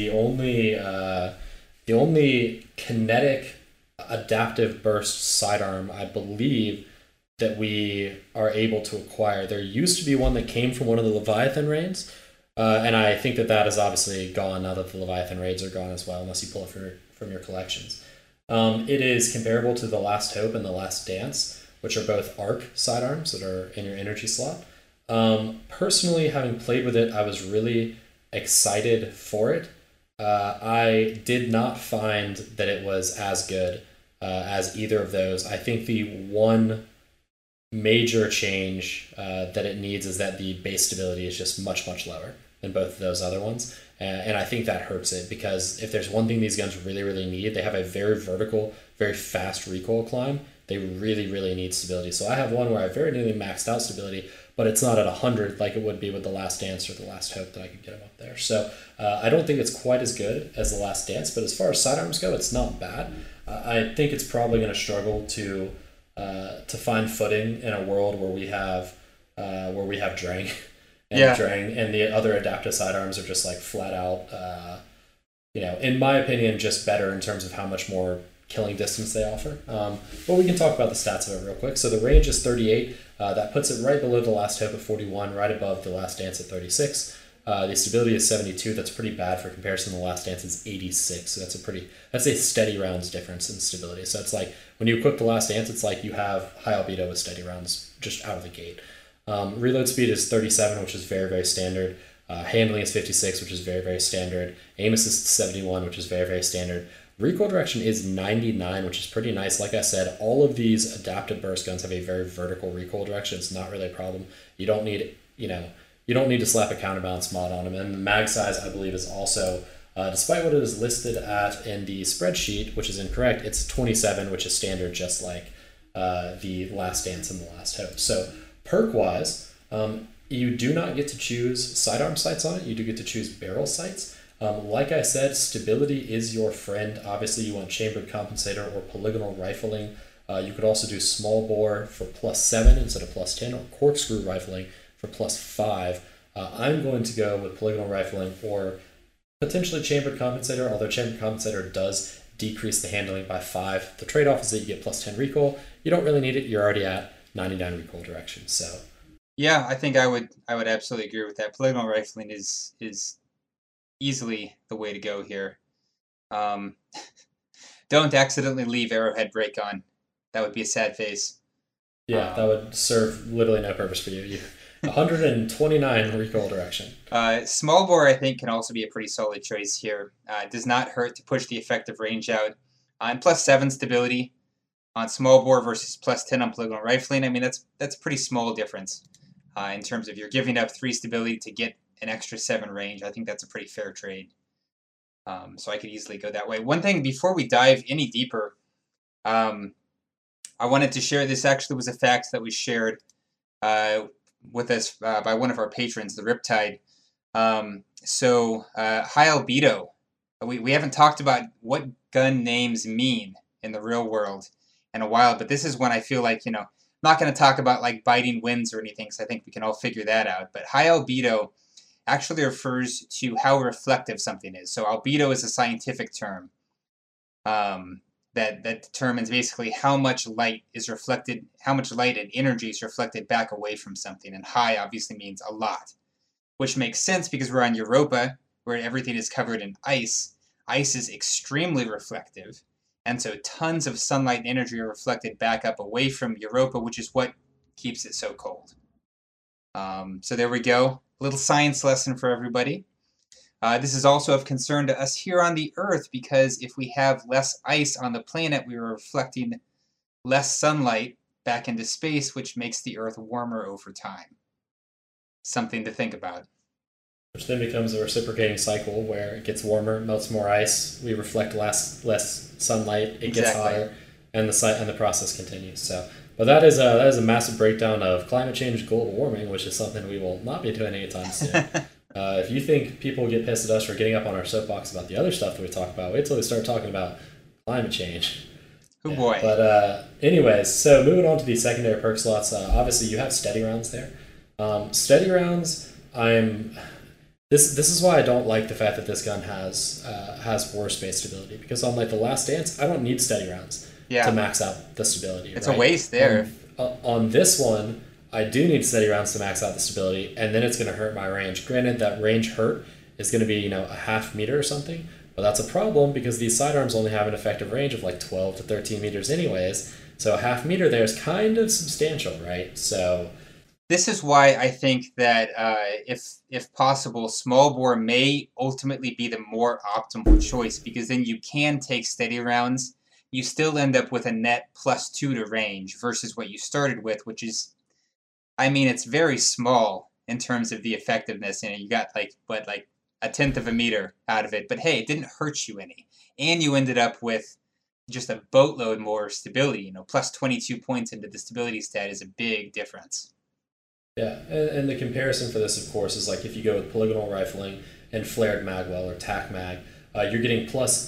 the only kinetic adaptive burst sidearm I believe that we are able to acquire. There used to be one that came from one of the Leviathan raids, and I think that is obviously gone now that the Leviathan raids are gone as well, unless you pull it from your collections. It is comparable to the Last Hope and the Last Dance, which are both arc sidearms that are in your energy slot. Personally, having played with it, I was really excited for it. I did not find that it was as good as either of those. I think the one major change that it needs is that the base stability is just much, much lower than both of those other ones. And I think that hurts it, because if there's one thing these guns really, really need, they have a very vertical, very fast recoil climb. They really, really need stability. So I have one where I very nearly maxed out stability, but it's not at 100 like it would be with the Last Dance or the Last Hope that I could get them up there. So I don't think it's quite as good as the Last Dance, but as far as sidearms go, it's not bad. I think it's probably going to struggle to find footing in a world where we have Drang. And Yeah. Drang and the other adaptive sidearms are just like flat out, in my opinion, just better in terms of how much more killing distance they offer. But we can talk about the stats of it real quick. So the range is 38. That puts it right below the Last Hope at 41, right above the Last Dance at 36. The stability is 72. That's pretty bad for comparison. The Last Dance is 86. So that's a steady rounds difference in stability. So it's like when you equip the Last Dance, it's like you have high albedo with steady rounds just out of the gate. Reload speed is 37, which is very, very standard. Handling is 56, which is very, very standard. Aim assist is 71, which is very, very standard. Recoil direction is 99, which is pretty nice. Like I said, all of these adaptive burst guns have a very vertical recoil direction. It's not really a problem. You don't need to slap a counterbalance mod on them. And the mag size, I believe, is also, despite what it is listed at in the spreadsheet, which is incorrect, it's 27, which is standard, just like the Last Dance and the Last Hope. So perk-wise, you do not get to choose sidearm sights on it. You do get to choose barrel sights. Like I said, stability is your friend. Obviously, you want chambered compensator or polygonal rifling. You could also do small bore for +7 instead of +10, or corkscrew rifling for +5. I'm going to go with polygonal rifling or potentially chambered compensator, although chambered compensator does decrease the handling by 5. The trade-off is that you get +10 recoil. You don't really need it. You're already at 99 recoil direction. So Yeah, I think I would absolutely agree with that. Polygonal rifling is easily the way to go here. Um, don't accidentally leave Arrowhead Break on. That would be a sad face. Yeah, that would serve literally no purpose for you. 129 recoil direction. Small bore, I think, can also be a pretty solid choice here. It does not hurt to push the effective range out. And +7 stability on small bore versus +10 on polygonal rifling. I mean, that's a pretty small difference in terms of you're giving up 3 stability to get an extra 7 range. I think that's a pretty fair trade. So I could easily go that way. One thing before we dive any deeper, I wanted to share, this actually was a fact that was shared with us by one of our patrons, the Riptide. High albedo. We haven't talked about what gun names mean in the real world in a while, but this is when I feel like, I'm not going to talk about like biting winds or anything, because I think we can all figure that out. But high albedo actually refers to how reflective something is. So albedo is a scientific term that determines basically how much light is reflected, how much light and energy is reflected back away from something. And high obviously means a lot, which makes sense because we're on Europa, where everything is covered in ice. Ice is extremely reflective, and so tons of sunlight and energy are reflected back up away from Europa, which is what keeps it so cold. So there we go. A little science lesson for everybody. This is also of concern to us here on the Earth, because if we have less ice on the planet, we are reflecting less sunlight back into space, which makes the Earth warmer over time. Something to think about. Which then becomes a reciprocating cycle where it gets warmer, melts more ice, we reflect less sunlight, it gets hotter, and the process continues. So, but that is a massive breakdown of climate change, global warming, which is something we will not be doing anytime soon. If you think people get pissed at us for getting up on our soapbox about the other stuff that we talk about, wait till we start talking about climate change. Oh boy. But anyways, so moving on to the secondary perk slots, obviously you have steady rounds there. Steady rounds, this is why I don't like the fact that this gun has war space stability, because on like the Last Dance, I don't need steady rounds to max out the stability. It's a waste there. On this one, I do need steady rounds to max out the stability, and then it's going to hurt my range. Granted, that range hurt is going to be a half meter or something, but that's a problem because these sidearms only have an effective range of like 12 to 13 meters anyways. So a half meter there is kind of substantial, right? So this is why I think that if possible, small bore may ultimately be the more optimal choice, because then you can take steady rounds. You still end up with a net +2 to range versus what you started with, which is, I mean, it's very small in terms of the effectiveness. You got like 1/10 of a meter out of it, but hey, it didn't hurt you any, and you ended up with just a boatload more stability. +22 points into the stability stat is a big difference. Yeah, and the comparison for this, of course, is like if you go with polygonal rifling and flared magwell or tac mag, you're getting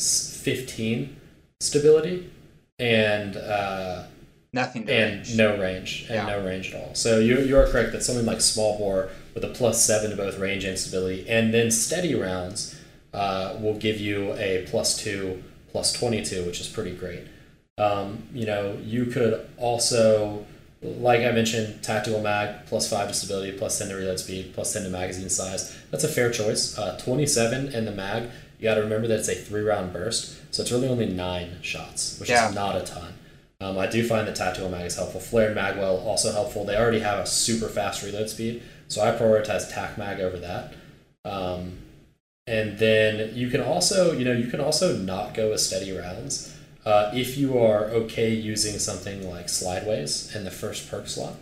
+15 stability and nothing to and range. no range no range at all. So you are correct that something like small bore with a +7 to both range and stability, and then steady rounds will give you a +2, +22, which is pretty great. You could also, like I mentioned, tactical mag, +5 to stability, +10 to reload speed, +10 to magazine size. That's a fair choice. 27 in the mag, you got to remember that it's a 3-round burst, so it's really only 9 shots, which is not a ton. I do find that tactical mag is helpful. Flared magwell also helpful. They already have a super fast reload speed, so I prioritize tac mag over that. And then you can also not go with steady rounds. If you are okay using something like Slideways in the first perk slot,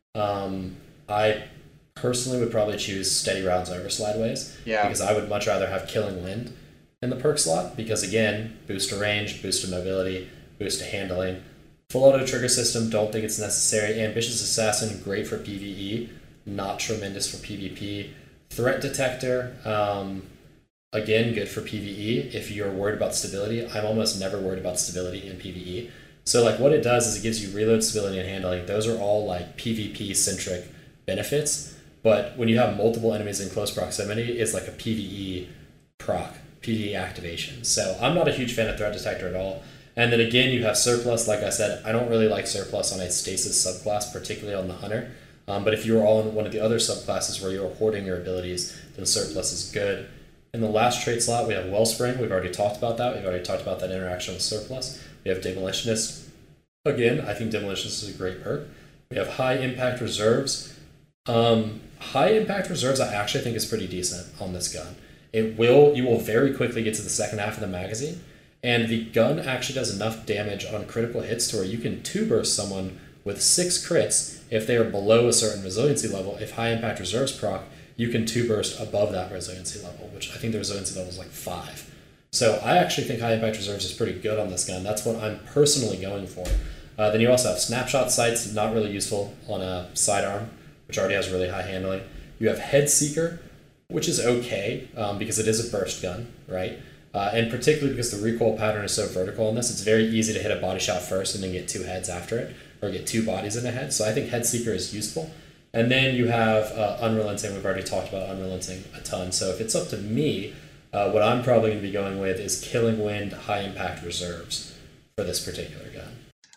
I personally would probably choose steady rounds over Slideways, because I would much rather have Killing Wind in the perk slot, because again, boost to range, boost to mobility, boost to handling. Full auto trigger system, don't think it's necessary. Ambitious Assassin, great for PvE, not tremendous for PvP. Threat Detector, again, good for PvE. If you're worried about stability, I'm almost never worried about stability in PvE. So like what it does is it gives you reload, stability, and handling. Those are all like PvP-centric benefits. But when you have multiple enemies in close proximity, it's like a PvE proc, PvE activation. So I'm not a huge fan of Threat Detector at all. And then again, you have Surplus. Like I said, I don't really like Surplus on a Stasis subclass, particularly on the Hunter. But if you're all in one of the other subclasses where you're hoarding your abilities, then Surplus is good. In the last trait slot, we have Wellspring. We've already talked about that. We've already talked about that interaction with Surplus. We have Demolitionist. Again, I think Demolitionist is a great perk. We have high impact reserves. High impact reserves, I actually think is pretty decent on this gun. You will very quickly get to the second half of the magazine, and the gun actually does enough damage on critical hits to where you can two burst someone with 6 crits if they are below a certain resiliency level. If high impact reserves proc, you can two burst above that resiliency level, which I think the resiliency level is like 5. So I actually think high impact reserves is pretty good on this gun. That's what I'm personally going for. Then you also have snapshot sights, not really useful on a sidearm, which already has really high handling. You have head seeker, which is okay because it is a burst gun, right? And particularly because the recoil pattern is so vertical in this, it's very easy to hit a body shot first and then get 2 heads after it, or get 2 bodies in a head. So I think head seeker is useful. And then you have unrelenting. We've already talked about unrelenting a ton. So if it's up to me, what I'm probably going to be going with is Killing Wind high impact reserves for this particular gun.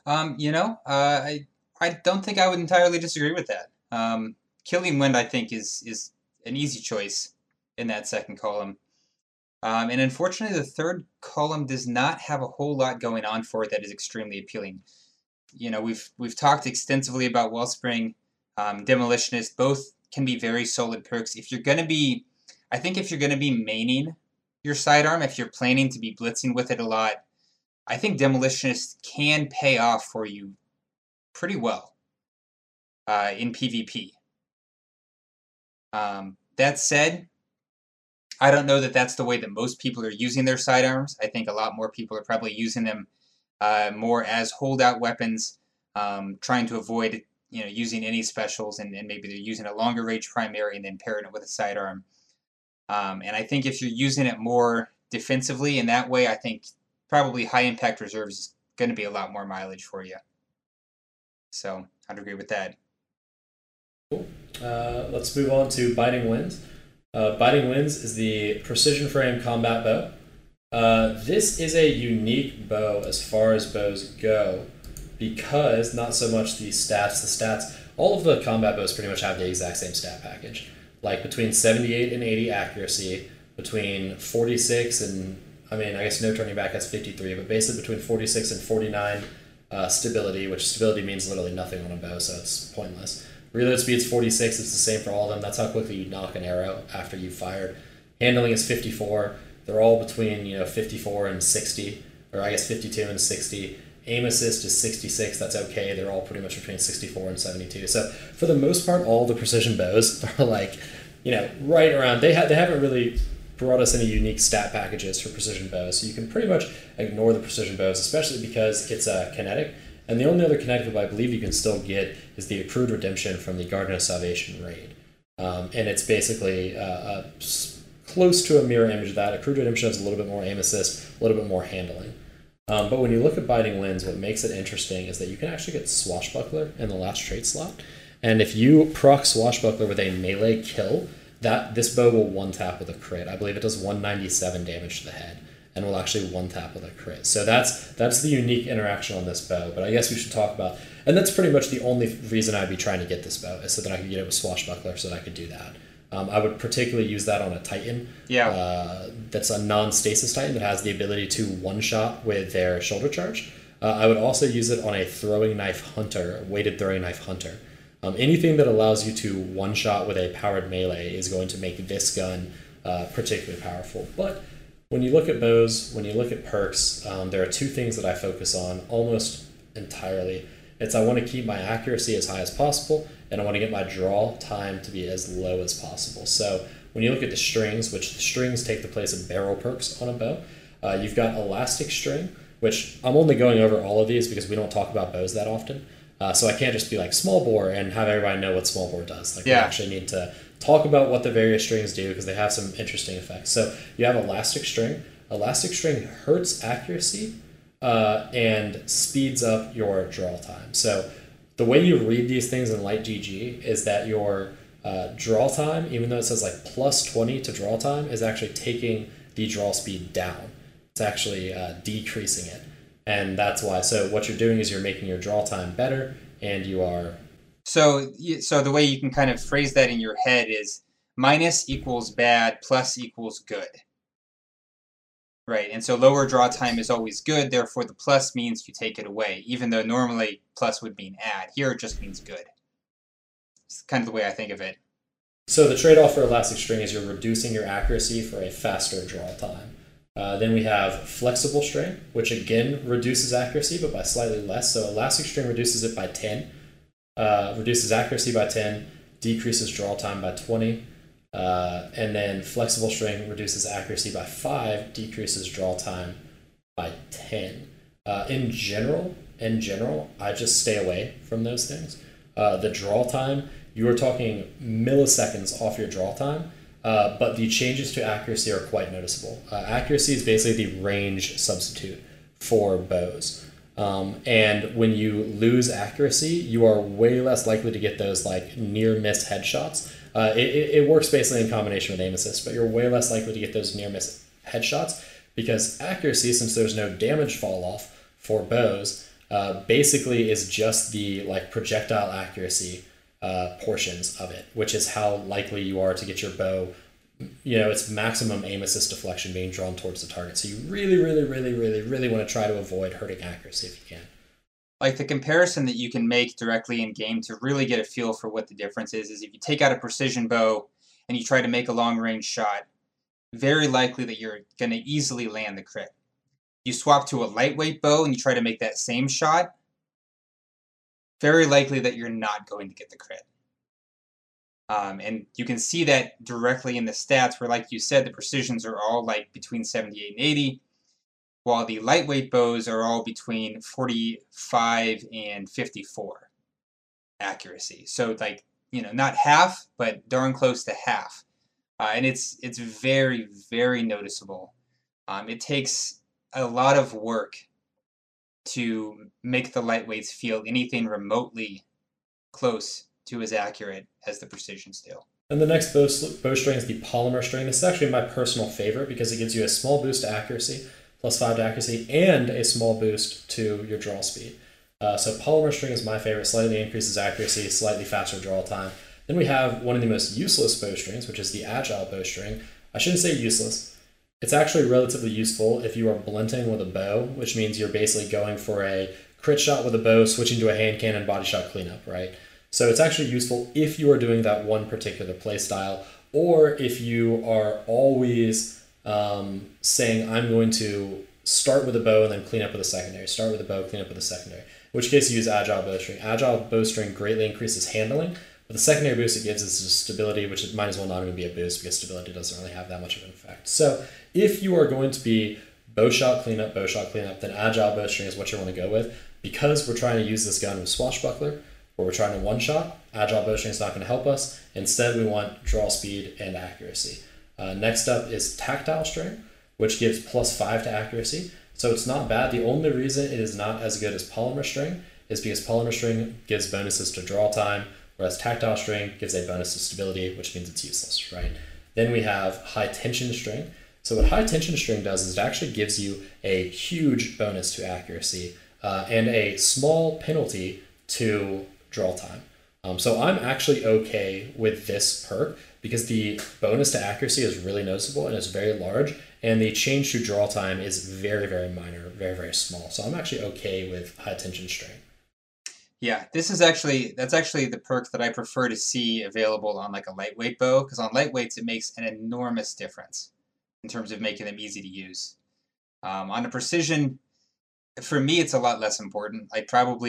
I don't think I would entirely disagree with that. Killing Wind, I think, is an easy choice in that second column. And unfortunately, the third column does not have a whole lot going on for it that is extremely appealing. We've talked extensively about Wellspring, Demolitionist. Both can be very solid perks. If you're gonna be maining your sidearm, if you're planning to be blitzing with it a lot, I think Demolitionist can pay off for you pretty well in PvP. That said, I don't know that that's the way that most people are using their sidearms. I think a lot more people are probably using them more as holdout weapons, trying to avoid using any specials, and maybe they're using a longer range primary and then pairing it with a sidearm. And I think if you're using it more defensively in that way, I think probably high impact reserves is going to be a lot more mileage for you. So I'd agree with that. Cool. Let's move on to Biting Winds. Biting Winds is the precision frame combat bow. This is a unique bow as far as bows go, because not so much the stats, all of the combat bows pretty much have the exact same stat package. Like between 78 and 80 accuracy, between 46 and, I guess no turning back has 53, but basically between 46 and 49 stability, which stability means literally nothing on a bow, so it's pointless. Reload speed's 46, it's the same for all of them. That's how quickly you knock an arrow after you've fired. Handling is 54. They're all between 54 and 60, or I guess 52 and 60. Aim assist is 66, that's okay. They're all pretty much between 64 and 72. So for the most part, all the precision bows are like, right around. They haven't really brought us any unique stat packages for precision bows, so you can pretty much ignore the precision bows, especially because it's kinetic. And the only other kinetic bow I believe you can still get is the Accrued Redemption from the Garden of Salvation raid. And it's basically close to a mirror image of that. Accrued Redemption has a little bit more aim assist, a little bit more handling. But when you look at Biting Winds, what makes it interesting is that you can actually get Swashbuckler in the last trait slot. And if you proc Swashbuckler with a melee kill, this bow will one-tap with a crit. I believe it does 197 damage to the head, and will actually one-tap with a crit. So that's the unique interaction on this bow. But I guess we should talk about, and that's pretty much the only reason I'd be trying to get this bow, is so that I could get it with Swashbuckler, so that I could do that. I would particularly use that on a Titan. Yeah. That's a non-stasis Titan that has the ability to one-shot with their shoulder charge. I would also use it on a throwing knife hunter, weighted throwing knife hunter. Anything that allows you to one-shot with a powered melee is going to make this gun particularly powerful. But when you look at bows, when you look at perks, there are 2 things that I focus on almost entirely. It's I want to keep my accuracy as high as possible, and I want to get my draw time to be as low as possible. So when you look at the strings, which the strings take the place of barrel perks on a bow, you've got Elastic String, which I'm only going over all of these because we don't talk about bows that often. So I can't just be like small bore and have everybody know what small bore does. We actually need to talk about what the various strings do because they have some interesting effects. So you have Elastic String. Elastic String hurts accuracy and speeds up your draw time. So the way you read these things in Light GG is that your draw time, even though it says like plus 20 to draw time, is actually taking the draw speed down. It's actually decreasing it. And that's why. So what you're doing is you're making your draw time better, and you are. So the way you can kind of phrase that in your head is minus equals bad, plus equals good. Right, and so lower draw time is always good, therefore the plus means you take it away, even though normally plus would mean add. Here it just means good. It's kind of the way I think of it. So the trade-off for elastic string is you're reducing your accuracy for a faster draw time. Then we have flexible string, which again reduces accuracy, but by slightly less. So elastic string reduces it by 10, reduces accuracy by 10, decreases draw time by 20. And then flexible string reduces accuracy by 5, decreases draw time by 10. In general, I just stay away from those things. The draw time, you are talking milliseconds off your draw time, but the changes to accuracy are quite noticeable. Accuracy is basically the range substitute for bows. And when you lose accuracy, you are way less likely to get those like near miss headshots. It works basically in combination with aim assist, but you're way less likely to get those near miss headshots because accuracy, since there's no damage fall off for bows, basically is just the like projectile accuracy portions of it, which is how likely you are to get your bow, its maximum aim assist deflection being drawn towards the target. So you really want to try to avoid hurting accuracy if you can. Like the comparison that you can make directly in game to really get a feel for what the difference is if you take out a precision bow and you try to make a long range shot, very likely that you're going to easily land the crit. You swap to a lightweight bow and you try to make that same shot, very likely that you're not going to get the crit. And you can see that directly in the stats where, like you said, the precisions are all like between 78 and 80, while the lightweight bows are all between 45 and 54 accuracy. So like, not half, but darn close to half. And it's very, very noticeable. It takes a lot of work to make the lightweights feel anything remotely close to as accurate as the precisions do. And the next bow string is the polymer string. This is actually my personal favorite because it gives you a small boost to accuracy, +5 to accuracy, and a small boost to your draw speed. So polymer string is my favorite, slightly increases accuracy, slightly faster draw time. Then we have one of the most useless bow strings, which is the agile bow string. I shouldn't say useless. It's actually relatively useful if you are blunting with a bow, which means you're basically going for a crit shot with a bow, switching to a hand cannon body shot cleanup, right? So it's actually useful if you are doing that one particular play style, or if you are always saying, I'm going to start with a bow and then clean up with a secondary, start with a bow, clean up with a secondary, in which case you use agile bowstring. Agile bowstring greatly increases handling, but the secondary boost it gives is just stability, which it might as well not even be a boost because stability doesn't really have that much of an effect. So if you are going to be bow shot cleanup, then agile bowstring is what you want to go with. Because we're trying to use this gun with swashbuckler, where we're trying to one-shot, agile bowstring is not going to help us. Instead, we want draw speed and accuracy. Next up is tactile string, which gives +5 to accuracy. So it's not bad. The only reason it is not as good as polymer string is because polymer string gives bonuses to draw time, whereas tactile string gives a bonus to stability, which means it's useless, right? Then we have high tension string. So what high tension string does is it actually gives you a huge bonus to accuracy and a small penalty to draw time. So I'm actually okay with this perk because the bonus to accuracy is really noticeable and it's very large, and the change to draw time is very, very minor, very, very small. So I'm actually okay with high tension string. Yeah, that's actually the perk that I prefer to see available on like a lightweight bow, because on lightweights it makes an enormous difference in terms of making them easy to use. On a precision, for me, it's a lot less important. I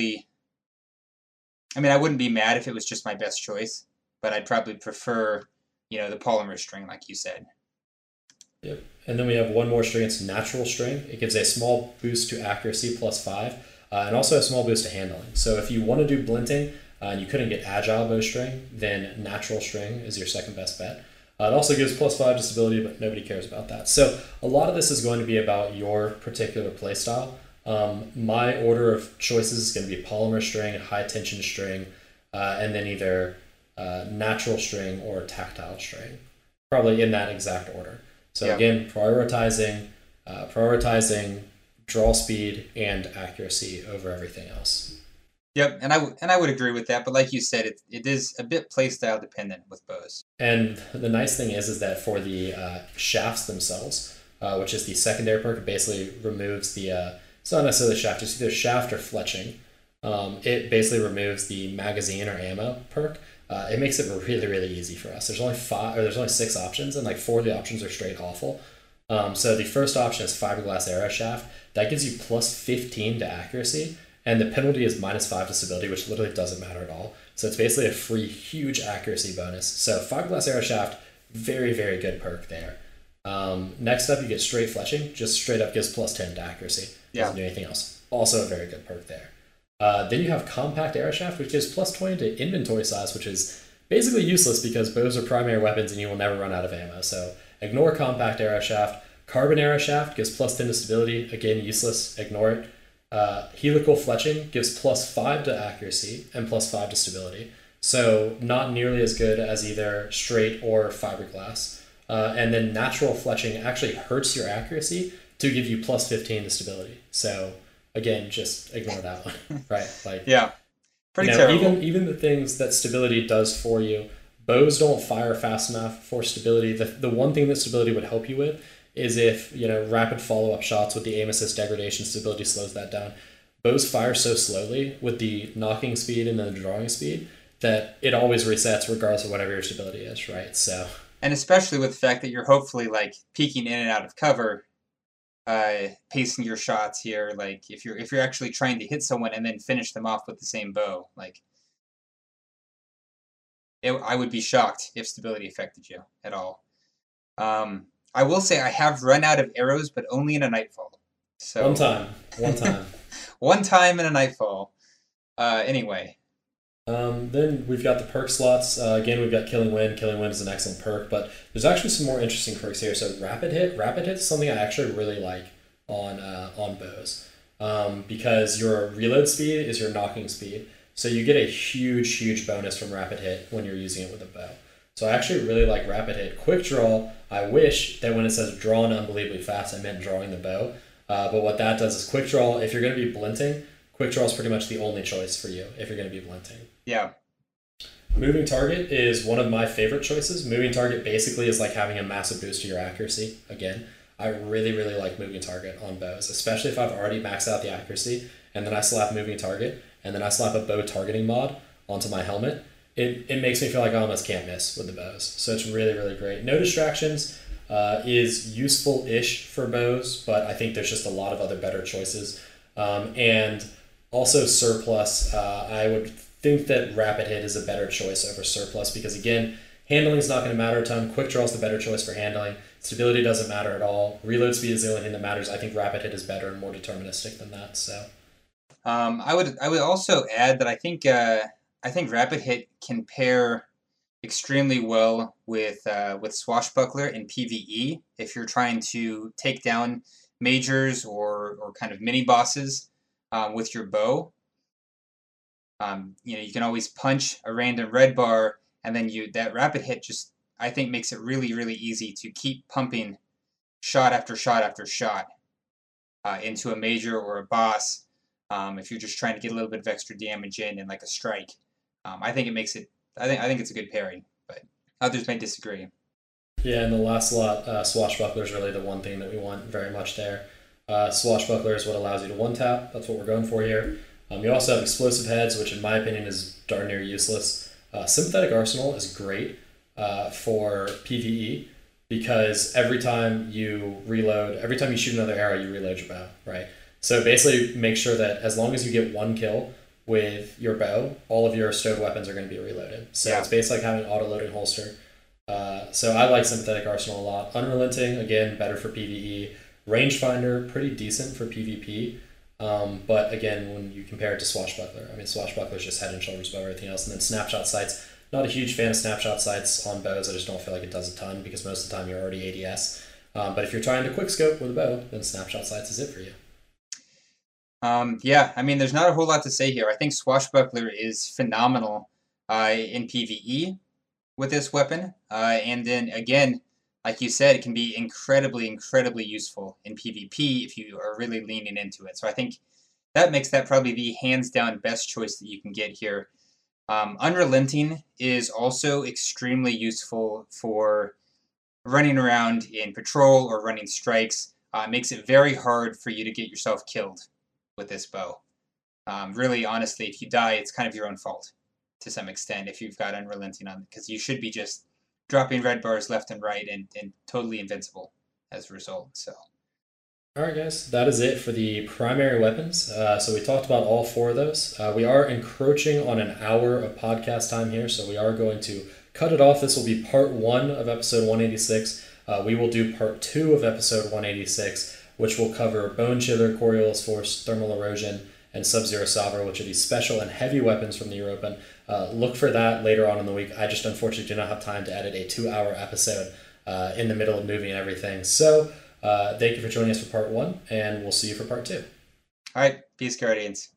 wouldn't be mad if it was just my best choice, but I'd probably prefer, the polymer string, like you said. Yep. And then we have one more string. It's natural string. It gives a small boost to accuracy +5, and also a small boost to handling. So if you want to do blinting and you couldn't get agile bowstring, then natural string is your second best bet. It also gives +5 to stability, but nobody cares about that. So a lot of this is going to be about your particular playstyle. My order of choices is going to be polymer string, high tension string, and then either natural string or tactile string, probably in that exact order. So yeah. Again, prioritizing draw speed and accuracy over everything else. Yep, and I would agree with that. But like you said, it is a bit playstyle dependent with bows. And the nice thing is that for the shafts themselves, which is the secondary perk. It basically removes the it's not necessarily shaft, it's either shaft or fletching. It basically removes the magazine or ammo perk. It makes it really really easy for us. There's only 6 options, and like 4 of the options are straight awful. So the first option is fiberglass arrow shaft. That gives you plus 15 to accuracy, and the penalty is minus 5 to stability, which literally doesn't matter at all. So it's basically a free huge accuracy bonus. So fiberglass arrow shaft, very very good perk there. Next up, you get straight fletching. Just straight up gives plus 10 to accuracy. Doesn't do anything else. Also a very good perk there. Then you have compact arrow shaft, which gives plus 20 to inventory size, which is basically useless because bows are primary weapons and you will never run out of ammo. So ignore compact arrow shaft. Carbon arrow shaft gives plus 10 to stability. Again, useless. Ignore it. Helical fletching gives plus 5 to accuracy and plus 5 to stability. So not nearly as good as either straight or fiberglass. And then natural fletching actually hurts your accuracy to give you plus 15 to stability. So again, just ignore that one, right? Like, yeah, pretty terrible. Even the things that stability does for you, bows don't fire fast enough for stability. The one thing that stability would help you with is if, rapid follow-up shots with the aim assist degradation, stability slows that down. Bows fire so slowly with the knocking speed and then the drawing speed that it always resets regardless of whatever your stability is, right? So, and especially with the fact that you're hopefully like peeking in and out of cover, pacing your shots here. Like if you're actually trying to hit someone and then finish them off with the same bow, like I would be shocked if stability affected you at all. I will say I have run out of arrows, but only in a Nightfall. So one time. one time in a Nightfall. Anyway. Then we've got the perk slots. Again, we've got Killing Wind. Killing Wind is an excellent perk, but there's actually some more interesting perks here. So Rapid Hit. Rapid Hit is something I actually really like on bows because your reload speed is your knocking speed. So you get a huge bonus from Rapid Hit when you're using it with a bow. So I actually really like Rapid Hit. Quick Draw, I wish that when it says drawn unbelievably fast, I meant drawing the bow. But what that does is Quick Draw, if you're going to be blinting, Quick Draw is pretty much the only choice for you if you're going to be blinting. Yeah. Moving Target is one of my favorite choices. Moving Target basically is like having a massive boost to your accuracy. Again, I really like Moving Target on bows, especially if I've already maxed out the accuracy, and then I slap Moving Target, and then I slap a bow targeting mod onto my helmet. It makes me feel like I almost can't miss with the bows. So it's really great. No Distractions is useful-ish for bows, but I think there's just a lot of other better choices. And also Surplus, I would think that Rapid Hit is a better choice over Surplus because, again, handling is not going to matter a ton. Quick Draw is the better choice for handling. Stability doesn't matter at all. Reload speed is the only thing that matters. I think Rapid Hit is better and more deterministic than that. So, I would also add that I think Rapid Hit can pair extremely well with Swashbuckler in PvE if you're trying to take down majors or kind of mini bosses with your bow. You can always punch a random red bar, and then that Rapid Hit just, I think, makes it really easy to keep pumping shot after shot after shot into a major or a boss if you're just trying to get a little bit of extra damage in like a strike. I think it makes it. I think it's a good pairing, but others may disagree. Yeah, and the last slot, Swashbuckler is really the one thing that we want very much there. Swashbuckler is what allows you to one-tap. That's what we're going for here. You also have Explosive Heads, which in my opinion is darn near useless. Sympathetic Arsenal is great for PvE because every time you shoot another arrow, you reload your bow, right? So basically make sure that as long as you get one kill with your bow, all of your stowed weapons are going to be reloaded. So It's basically like having an auto-loading holster. So I like Sympathetic Arsenal a lot. Unrelenting, again, better for PvE. Rangefinder, pretty decent for PvP. But again, when you compare it to Swashbuckler, Swashbuckler is just head and shoulders above everything else. And then Snapshot Sights, not a huge fan of Snapshot Sights on bows. I just don't feel like it does a ton because most of the time you're already ADS. But if you're trying to quick scope with a bow, then Snapshot Sights is it for you. There's not a whole lot to say here. I think Swashbuckler is phenomenal in PvE with this weapon. And then, again, like you said, it can be incredibly useful in PvP if you are really leaning into it. So I think that makes that probably the hands-down best choice that you can get here. Unrelenting is also extremely useful for running around in patrol or running strikes makes it very hard for you to get yourself killed with this bow. Really, honestly, if you die, it's kind of your own fault to some extent if you've got Unrelenting on, because you should be just dropping red bars left and right and totally invincible as a result. So. All right, guys, that is it for the primary weapons. So we talked about all four of those. We are encroaching on an hour of podcast time here, so we are going to cut it off. This will be part 1 of episode 186. We will do part 2 of episode 186, which will cover Bone Chiller, Coriolis Force, Thermal Erosion, and Sub-Zero Salver, which are these special and heavy weapons from the European. Look for that later on in the week. I just unfortunately do not have time to edit a 2-hour episode in the middle of moving and everything. So thank you for joining us for part 1, and we'll see you for part 2. All right, peace, Guardians.